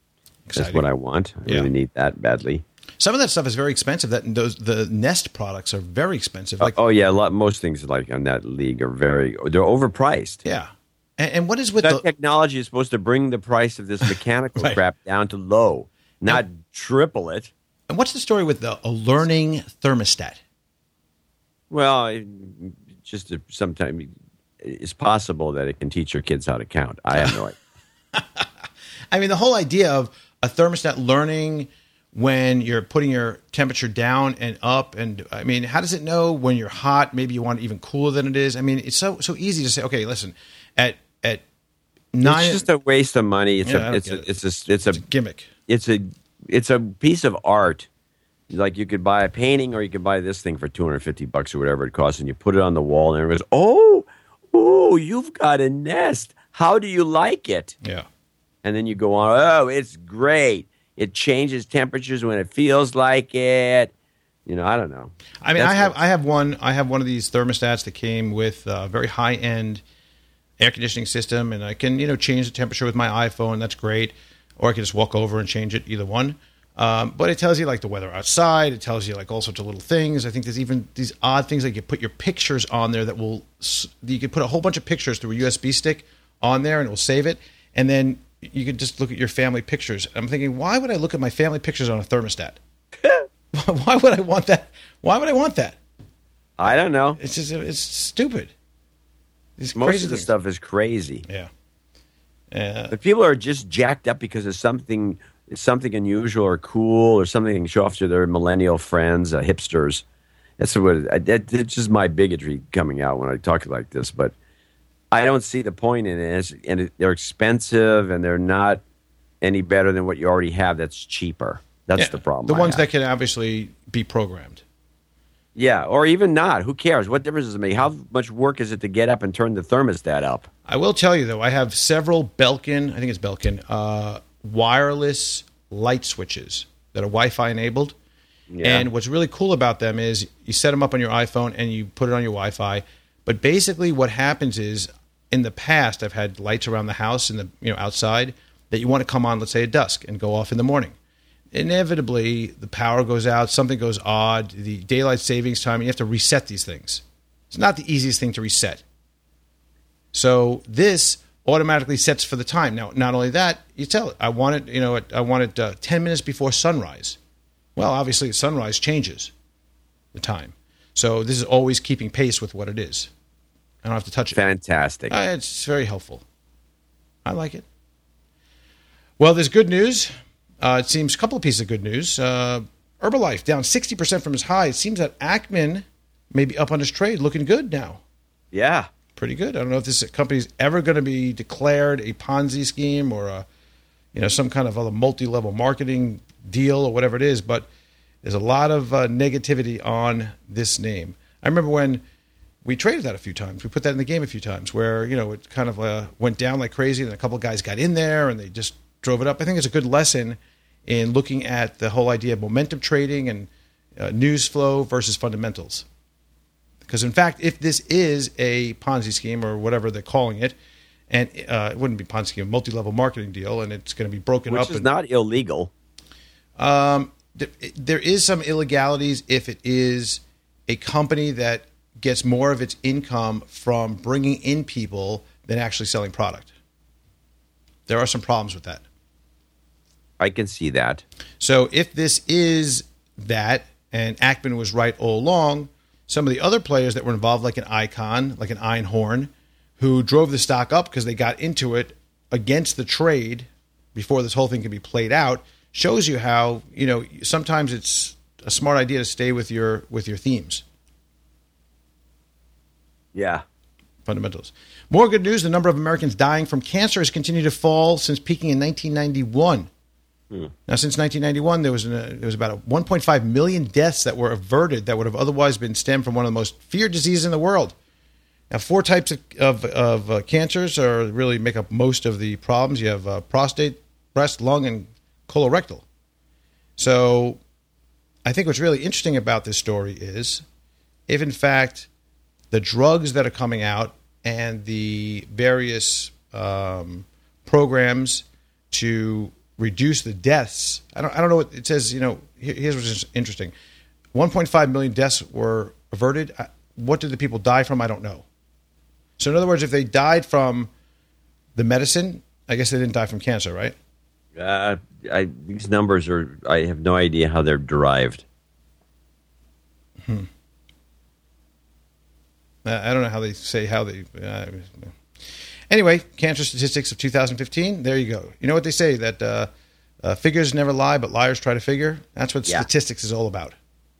That's what I want. I really need that badly. Some of that stuff is very expensive. The Nest products are very expensive. Most things like on that league are they're overpriced. Yeah. And what is with that technology is supposed to bring the price of this mechanical crap down to low, not triple it. And what's the story with a learning thermostat? Well, sometimes it's possible that it can teach your kids how to count. I have no idea. I mean, the whole idea of a thermostat learning when you're putting your temperature down and up, and I mean, how does it know when you're hot? Maybe you want it even cooler than it is. I mean, it's so easy to say, okay, listen, at 9, it's just a waste of money. It's a gimmick. It's a piece of art. Like you could buy a painting, or you could buy this thing for $250 or whatever it costs, and you put it on the wall, and everyone goes, "Oh, you've got a Nest. How do you like it?" Yeah, and then you go on, "Oh, it's great. It changes temperatures when it feels like it." I don't know. I mean, I have one of these thermostats that came with a very high end air conditioning system, and I can change the temperature with my iPhone. That's great, or I can just walk over and change it. Either one. But it tells you like the weather outside. It tells you like all sorts of little things. I think there's even these odd things like you put your pictures on there you can put a whole bunch of pictures through a USB stick on there, and it will save it. And then you can just look at your family pictures. I'm thinking, why would I look at my family pictures on a thermostat? Why would I want that? Why would I want that? I don't know. It's stupid. Most of the stuff is crazy. Yeah. But people are just jacked up because of something unusual or cool or something they can show off to their millennial friends, hipsters. That's it's just my bigotry coming out when I talk like this. But I don't see the point in it. And they're expensive, and they're not any better than what you already have that's cheaper. That's the problem. The ones that can obviously be programmed. Yeah, or even not. Who cares? What difference does it make? How much work is it to get up and turn the thermostat up? I will tell you, though, I have several Belkin, I think it's Belkin, wireless light switches that are Wi-Fi enabled. Yeah. And what's really cool about them is you set them up on your iPhone and you put it on your Wi-Fi. But basically what happens is, in the past, I've had lights around the house and outside that you want to come on, let's say, at dusk and go off in the morning. Inevitably, the power goes out, something goes odd, the daylight savings time, and you have to reset these things. It's not the easiest thing to reset. So this automatically sets for the time. Now, not only that, you tell it, I want it 10 minutes before sunrise. Well, obviously, sunrise changes the time. So this is always keeping pace with what it is. I don't have to touch it. Fantastic. It's very helpful. I like it. Well, there's good news. It seems a couple of pieces of good news. Herbalife down 60% from its high. It seems that Ackman may be up on his trade, looking good now. Yeah. Pretty good. I don't know if this company's ever going to be declared a Ponzi scheme or some kind of other multi-level marketing deal or whatever it is, but there's a lot of negativity on this name. I remember when we traded that a few times. We put that in the game a few times where, it kind of went down like crazy, and a couple of guys got in there and they just drove it up. I think it's a good lesson in looking at the whole idea of momentum trading and news flow versus fundamentals. Because, in fact, if this is a Ponzi scheme or whatever they're calling it, and it wouldn't be Ponzi scheme, multi-level marketing deal, and it's going to be broken up. Which is not illegal. There is some illegalities if it is a company that gets more of its income from bringing in people than actually selling product. There are some problems with that. I can see that. So if this is that, and Ackman was right all along, some of the other players that were involved, like an Icon, like an Einhorn, who drove the stock up because they got into it against the trade before this whole thing can be played out, shows you how, sometimes it's a smart idea to stay with your themes. Yeah. Fundamentals. More good news. The number of Americans dying from cancer has continued to fall since peaking in 1991. Now, since 1991, there was about 1.5 million deaths that were averted that would have otherwise been stemmed from one of the most feared diseases in the world. Now, 4 types of cancers really make up most of the problems. You have prostate, breast, lung, and colorectal. So I think what's really interesting about this story is if, in fact, the drugs that are coming out and the various programs to reduce the deaths. I don't know what it says. Here's what's interesting: 1.5 million deaths were averted. What did the people die from? I don't know. So in other words, if they died from the medicine, I guess they didn't die from cancer, right? These numbers I have no idea how they're derived. I don't know how they say how they. Anyway, cancer statistics of 2015. There you go. You know what they say, that figures never lie, but liars try to figure. That's what statistics is all about.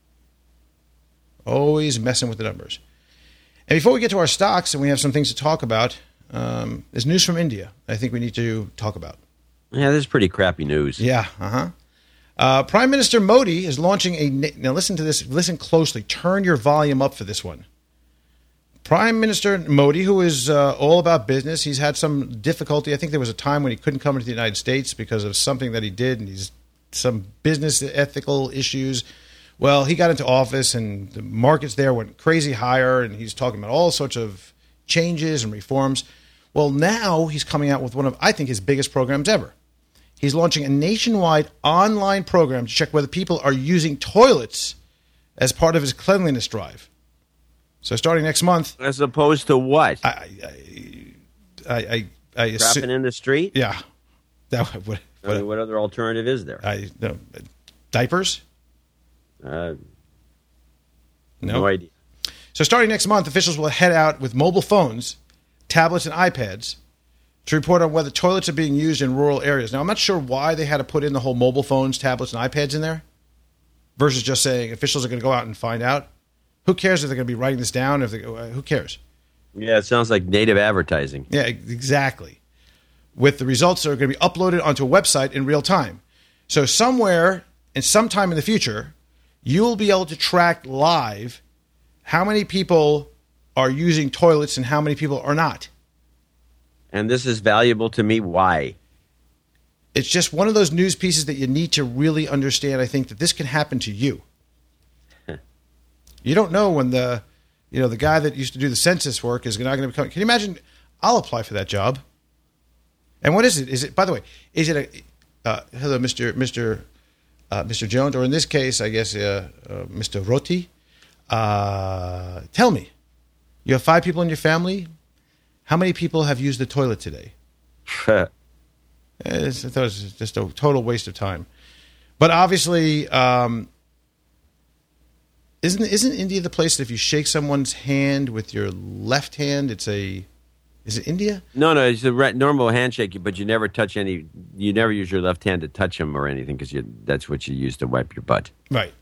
Always messing with the numbers. And before we get to our stocks, and we have some things to talk about, there's news from India I think we need to talk about. Yeah, this is pretty crappy news. Yeah, Prime Minister Modi is launching now listen to this, listen closely, turn your volume up for this one. Prime Minister Modi, who is all about business, he's had some difficulty. I think there was a time when he couldn't come into the United States because of something that he did, and he's some business ethical issues. Well, he got into office, and the markets there went crazy higher, and he's talking about all sorts of changes and reforms. Well, now he's coming out with one of, I think, his biggest programs ever. He's launching a nationwide online program to check whether people are using toilets as part of his cleanliness drive. So starting next month, as opposed to what? I Dropping in the street? Yeah. What other alternative is there? Diapers? No No idea. So starting next month, officials will head out with mobile phones, tablets, and iPads to report on whether toilets are being used in rural areas. Now, I'm not sure why they had to put in the whole mobile phones, tablets, and iPads in there versus just saying officials are going to go out and find out. Who cares if they're going to be writing this down? Who cares? Yeah, it sounds like native advertising. Yeah, exactly. With the results that are going to be uploaded onto a website in real time. So somewhere and sometime in the future, you will be able to track live how many people are using toilets and how many people are not. And this is valuable to me. Why? It's just one of those news pieces that you need to really understand, I think, that this can happen to you. You don't know when the guy that used to do the census work is not going to become. Can you imagine? I'll apply for that job. And what is it? Is it, by the way, is it hello, Mr. Jones, or in this case, I guess, Mr. Roti? Tell me, you have 5 people in your family. How many people have used the toilet today? I thought it was just a total waste of time. But obviously, isn't India the place that if you shake someone's hand with your left hand, is it India? No, it's a normal handshake, but you never touch you never use your left hand to touch them or anything because that's what you use to wipe your butt. Right.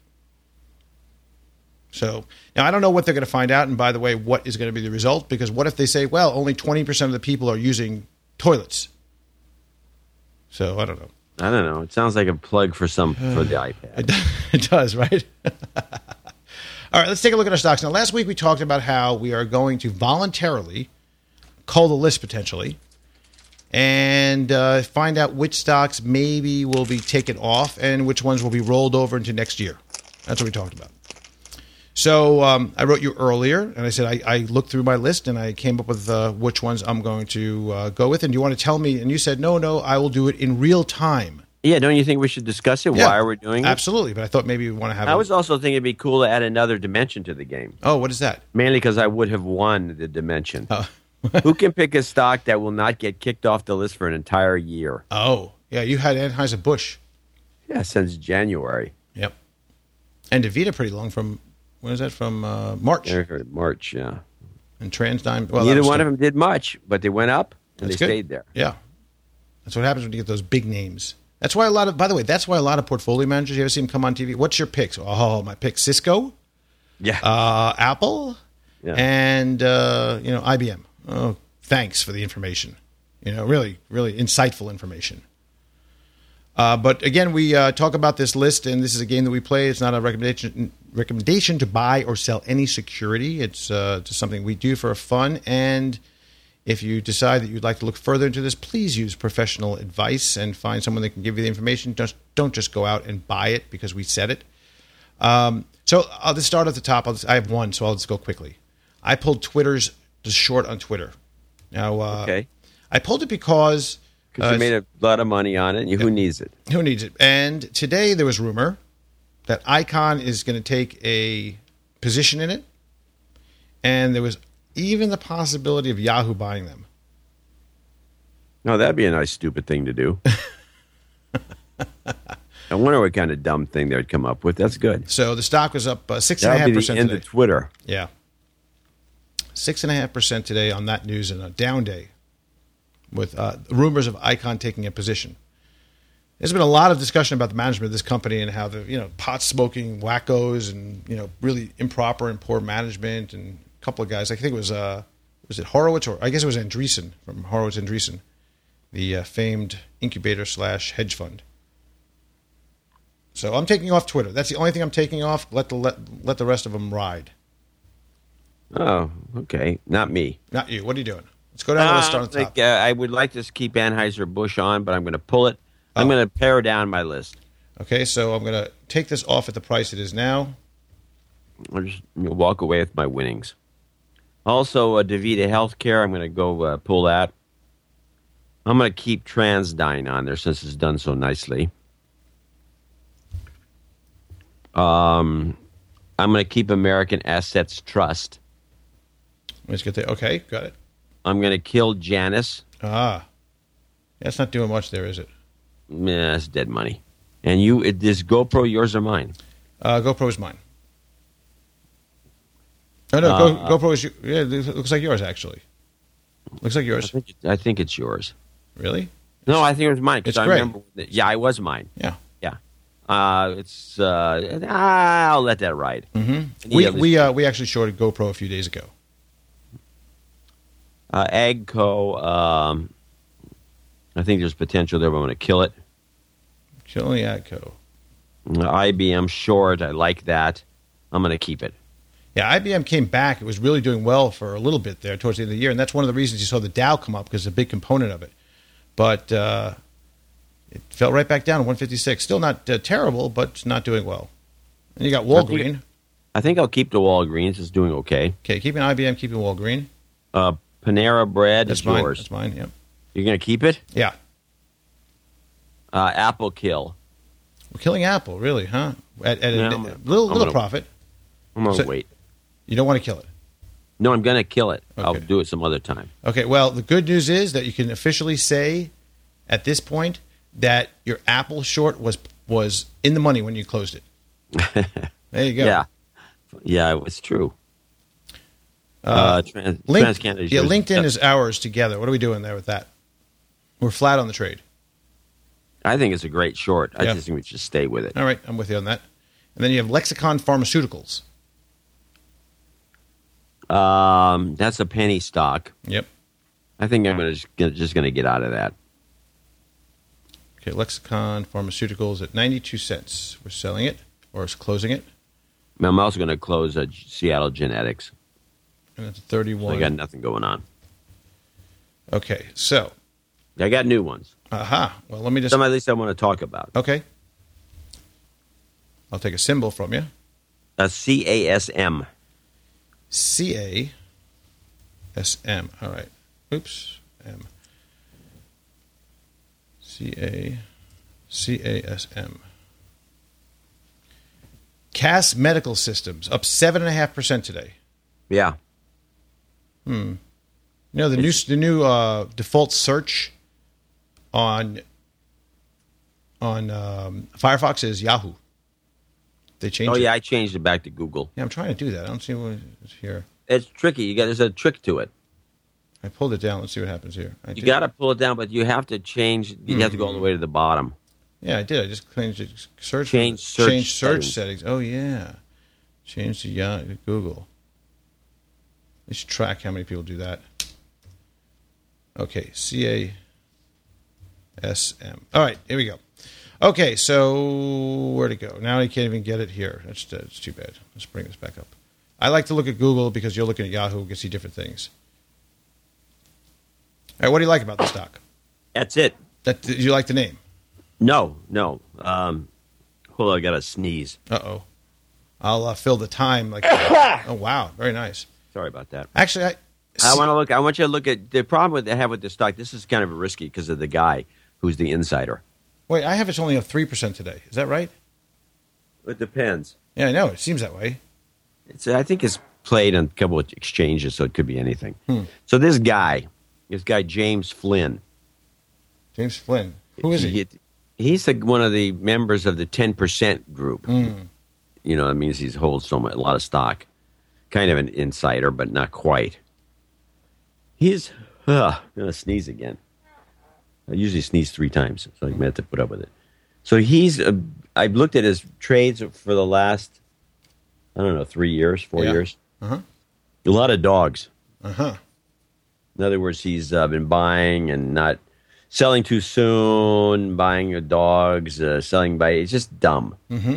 So now I don't know what they're going to find out. And by the way, what is going to be the result? Because what if they say, well, only 20% of the people are using toilets? So I don't know. It sounds like a plug for the iPad. It does, right? All right, let's take a look at our stocks. Now, last week we talked about how we are going to voluntarily cull the list potentially and find out which stocks maybe will be taken off and which ones will be rolled over into next year. That's what we talked about. So I wrote you earlier, and I said I looked through my list, and I came up with which ones I'm going to go with. And do you want to tell me? And you said, no, I will do it in real time. Yeah, don't you think we should discuss it? Yeah, why are we doing it? Absolutely, but I thought maybe we want to have I was also thinking it'd be cool to add another dimension to the game. Oh, what is that? Mainly because I would have won the dimension. Oh. Who can pick a stock that will not get kicked off the list for an entire year? Oh, yeah, you had Anheuser-Busch. Yeah, since January. Yep. And DaVita pretty long from, when is that, from March? March, yeah. And TransDigm. Well, neither one of them did much, but they went up and That's they good. stayed there. Yeah. That's what happens when you get those big names. That's why by the way, that's why a lot of portfolio managers, you ever see them come on TV? What's your picks? Oh, my pick, Cisco, yeah, Apple, yeah, and IBM. Oh, thanks for the information. Really, really insightful information. But again, we talk about this list, and this is a game that we play. It's not a recommendation to buy or sell any security. It's just something we do for fun. And if you decide that you'd like to look further into this, please use professional advice and find someone that can give you the information. Don't just go out and buy it because we said it. So I'll just start at the top. I have one, so I'll just go quickly. I pulled the short on Twitter. Now, okay. I pulled it because Because you made a lot of money on it. Who needs it? Who needs it? And today there was rumor that Icon is going to take a position in it. And there was even the possibility of Yahoo buying them. No, that'd be a nice, stupid thing to do. I wonder what kind of dumb thing they'd come up with. That's good. So the stock was up 6.5% That'll be the end of Twitter. Yeah. 6.5% today on that news and a down day with rumors of Icon taking a position. There's been a lot of discussion about the management of this company and how the pot smoking wackos and really improper and poor management, and a couple of guys. I think it was it Horowitz, or I guess it was Andreessen from Horowitz Andreessen, the famed incubator / hedge fund. So I'm taking off Twitter. That's the only thing I'm taking off. Let the rest of them ride. Oh, okay. Not me. Not you. What are you doing? Let's go down the list on the top. I would like to keep Anheuser-Busch on, but I'm going to pull it. I'm going to pare down my list. Okay, so I'm going to take this off at the price it is now. I'll just walk away with my winnings. Also, DaVita Healthcare, I'm going to go pull that. I'm going to keep TransDigm on there since it's done so nicely. I'm going to keep American Assets Trust. Let's get there. Okay, got it. I'm going to kill Janus. That's not doing much there, is it? Yeah, that's dead money. And is GoPro yours or mine? GoPro is mine. Oh, no, GoPro is it looks like yours, actually. Looks like yours. I think it's yours. Really? No, I think it was mine. It's great. Yeah, it was mine. Yeah. I'll let that ride. Mm-hmm. We actually shorted GoPro a few days ago. Agco, I think there's potential there, but I'm going to kill it. Killing Agco. IBM short, I like that. I'm going to keep it. Yeah, IBM came back. It was really doing well for a little bit there towards the end of the year, and that's one of the reasons you saw the Dow come up, because it's a big component of it. But it fell right back down to 156. Still not terrible, but not doing well. And you got Walgreen. I think I'll keep the Walgreens. It's doing okay. Okay, keeping IBM, keeping Walgreen. Panera Bread is yours. That's mine, yep. You're going to keep it? Yeah. Apple kill. We're killing Apple, really, huh? At a little profit. I'm going to wait. You don't want to kill it? No, I'm going to kill it. Okay. I'll do it some other time. Okay, well, the good news is that you can officially say at this point that your Apple short was in the money when you closed it. There you go. Yeah, it's true. LinkedIn is ours together. What are we doing there with that? We're flat on the trade. I think it's a great short. I just think we should stay with it. All right, I'm with you on that. And then you have Lexicon Pharmaceuticals. That's a penny stock. Yep. I think I'm just going to get out of that. Okay, Lexicon Pharmaceuticals at 92 cents. We're selling it, or it's closing it. I'm also going to close Seattle Genetics. And it's 31. So I got nothing going on. Okay, so. I got new ones. Aha. Well, let me just. Some at least I want to talk about. Okay. I'll take a symbol from you. CASM. CASM. All right. Oops. M. CASM. Cass Medical Systems up 7.5% today. Yeah. You know the new default search on Firefox is Yahoo. They changed. Oh yeah, I changed it back to Google. Yeah, I'm trying to do that. I don't see what is here. It's tricky. There's a trick to it. I pulled it down. Let's see what happens here. You got to pull it down, but you have to change. You have to go all the way to the bottom. Yeah, I did. I just changed it. Change search settings. Oh yeah, change to Google. Let's track how many people do that. Okay, CASM. All right, here we go. Okay, so where'd it go? Now I can't even get it here. That's too bad. Let's bring this back up. I like to look at Google because you're looking at Yahoo. You can see different things. All right, what do you like about the stock? That's it. Do you like the name? No. Hold on, I got to sneeze. Uh-oh. I'll fill the time. Oh, wow. Very nice. Sorry about that. Actually, I want you to look at the problem I have with this stock. This is kind of risky because of the guy who's the insider. Wait, I have it's only up 3% today. Is that right? It depends. Yeah, I know. It seems that way. I think it's played on a couple of exchanges, so it could be anything. So this guy James Flynn. James Flynn. Who is he? He's one of the members of the 10% group. You know, that means he holds a lot of stock. Kind of an insider, but not quite. He's I'm going to sneeze again. I usually sneeze 3 times, so I have to put up with it. So I've looked at his trades for the last, 3 years, 4 years. A lot of dogs. In other words, he's been buying and not selling too soon, buying dogs, selling by. It's just dumb.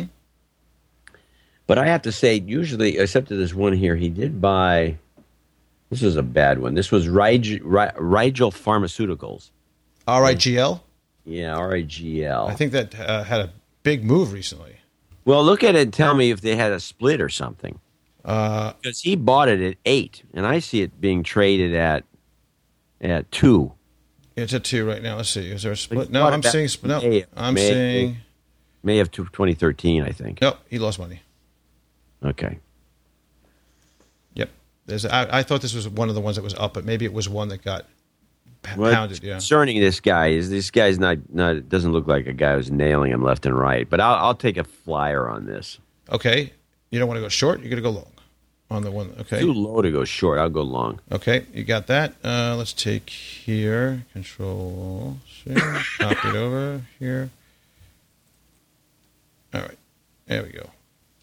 But I have to say, usually, except for this one here, he did buy. This was a bad one. This was Rigel Pharmaceuticals. RIGL? Yeah, RIGL. I think that had a big move recently. Well, look at it and tell me if they had a split or something. Because he bought it at 8, and I see it being traded at 2. It's at 2 right now. Let's see. Is there a split? No, I'm seeing split. No, I'm seeing May of 2013, I think. No, he lost money. Okay. Yep. I thought this was one of the ones that was up, but maybe it was one that got pounded. Yeah. Concerning this guy is this guy's not doesn't look like a guy who's nailing him left and right. But I'll take a flyer on this. Okay. You don't want to go short. You're going to go long on the one. Okay. Too low to go short. I'll go long. Okay. You got that. Let's take here. Control. Copy it over here. All right. There we go.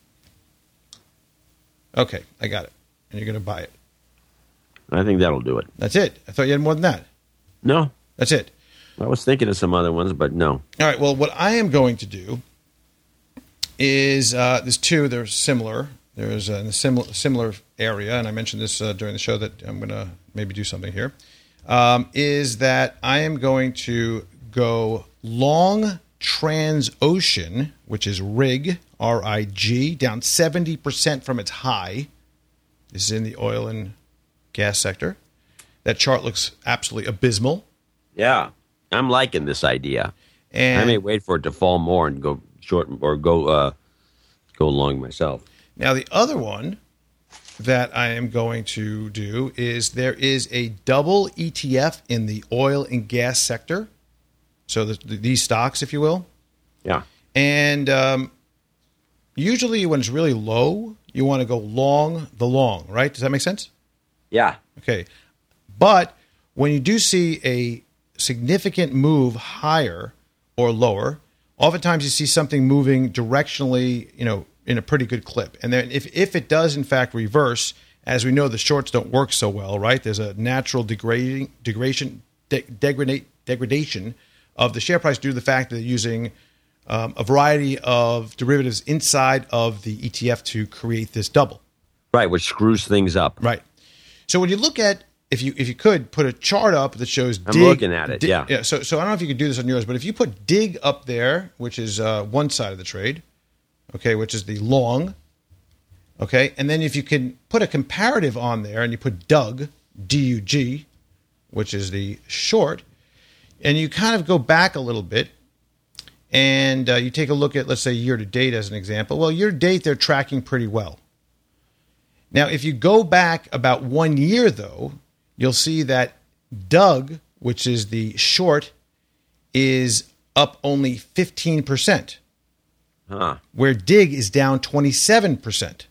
Okay. I got it. And you're going to buy it. I think that'll do it. That's it. I thought you had more than that. No. That's it. I was thinking of some other ones, but no. All right. Well, what I am going to do is there's 2. They're similar. There's in a similar area, and I mentioned this during the show that I'm going to maybe do something here, is that I am going to go long Transocean, which is RIG, R-I-G, down 70% from its high. This is in the oil and gas sector. That chart looks absolutely abysmal. Yeah, I'm liking this idea. And I may wait for it to fall more and go short or go long myself. Now, the other one that I am going to do is there is a double ETF in the oil and gas sector. So these stocks, if you will. Yeah. And usually when it's really low, you want to go long the long, right? Does that make sense? Yeah. Okay. But when you do see a significant move higher or lower, oftentimes you see something moving directionally, in a pretty good clip. And then if it does, in fact, reverse, as we know, the shorts don't work so well, right? There's a natural degradation of the share price due to the fact that they're using a variety of derivatives inside of the ETF to create this double. Right, which screws things up. Right. So when you look at, if you could put a chart up that shows I'm DIG. looking at it, yeah. So I don't know if you could do this on yours, but if you put DIG up there, which is one side of the trade, okay, which is the long, okay, and then if you can put a comparative on there and you put DUG, D-U-G, which is the short, and you kind of go back a little bit, and you take a look at, let's say, year-to-date as an example. Well, year-to-date, they're tracking pretty well. Now, if you go back about 1 year, though, you'll see that DUG, which is the short, is up only 15%, where DIG is down 27%.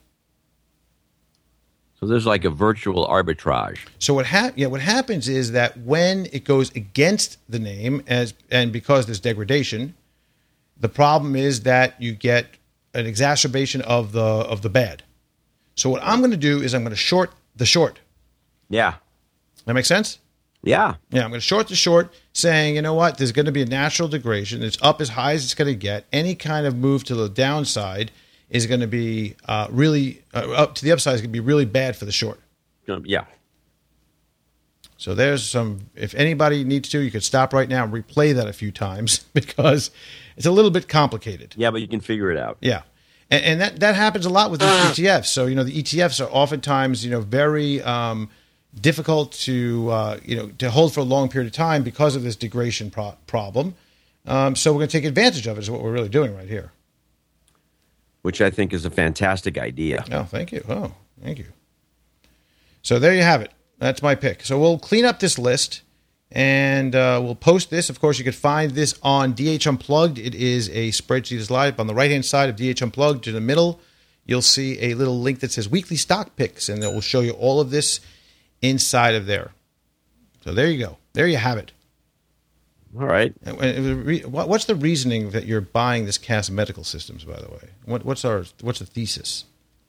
So there's like a virtual arbitrage. So what happens is that when it goes against the name, and because there's degradation, the problem is that you get an exacerbation of the bad. So what I'm going to do is I'm going to short the short. Yeah. That make sense? Yeah. Yeah, I'm going to short the short, saying, you know what, there's going to be a natural degradation. It's up as high as it's going to get. Any kind of move to the downside is going to be really up to the upside is going to be really bad for the short. Yeah. So there's some. If anybody needs to, you could stop right now and replay that a few times because it's a little bit complicated. Yeah, but you can figure it out. Yeah, and that happens a lot with these ETFs. So the ETFs are oftentimes very difficult to to hold for a long period of time because of this degradation problem. So we're going to take advantage of it. Is what we're really doing right here. Which I think is a fantastic idea. Oh, thank you. Oh, thank you. So there you have it. That's my pick. So we'll clean up this list, and we'll post this. Of course, you can find this on DH Unplugged. It is a spreadsheet that's live. On the right-hand side of DH Unplugged, in the middle, you'll see a little link that says Weekly Stock Picks, and it will show you all of this inside of there. So there you go. There you have it. All right. What's the reasoning that you're buying this Cass Medical Systems, by the way? What's the thesis?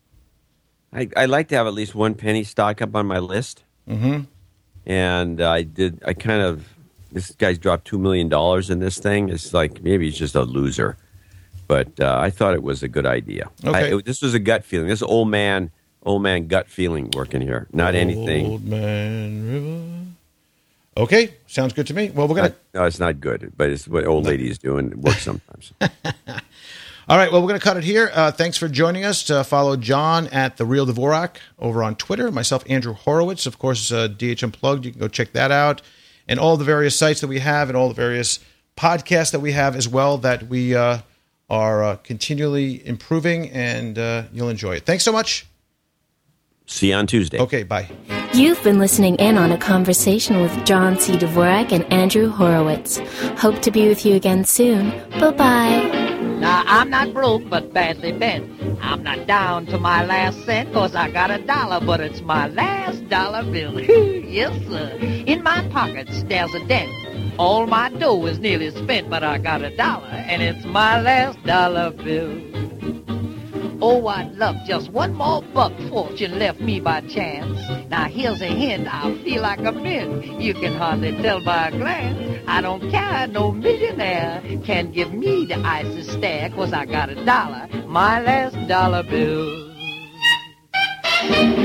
I like to have at least one penny stock up on my list. Mm-hmm. And this guy's dropped $2 million in this thing. It's like maybe he's just a loser. But I thought it was a good idea. Okay. This was a gut feeling. This old man gut feeling working here. Not anything. Old Man River. Okay, sounds good to me. Well, we're going to... No, it's not good, but it's what old ladies do, and it works sometimes. All right, well, we're going to cut it here. Thanks for joining us. Follow John at The Real Dvorak over on Twitter. Myself, Andrew Horowitz. Of course, DH Unplugged. You can go check that out. And all the various sites that we have and all the various podcasts that we have as well that we are continually improving, and you'll enjoy it. Thanks so much. See you on Tuesday. Okay, bye. You've been listening in on a conversation with John C. Dvorak and Andrew Horowitz. Hope to be with you again soon. Bye-bye. Now, I'm not broke, but badly bent. I'm not down to my last cent, 'cause I got $1, but it's my last dollar bill. Yes, sir. In my pockets, there's a dent. All my dough is nearly spent, but I got $1, and it's my last dollar bill. Oh, I'd love just one more buck fortune left me by chance. Now, here's a hint, I feel like a mint. You can hardly tell by a glance. I don't care, no millionaire can give me the icy stare, 'cause I got $1, my last dollar bill.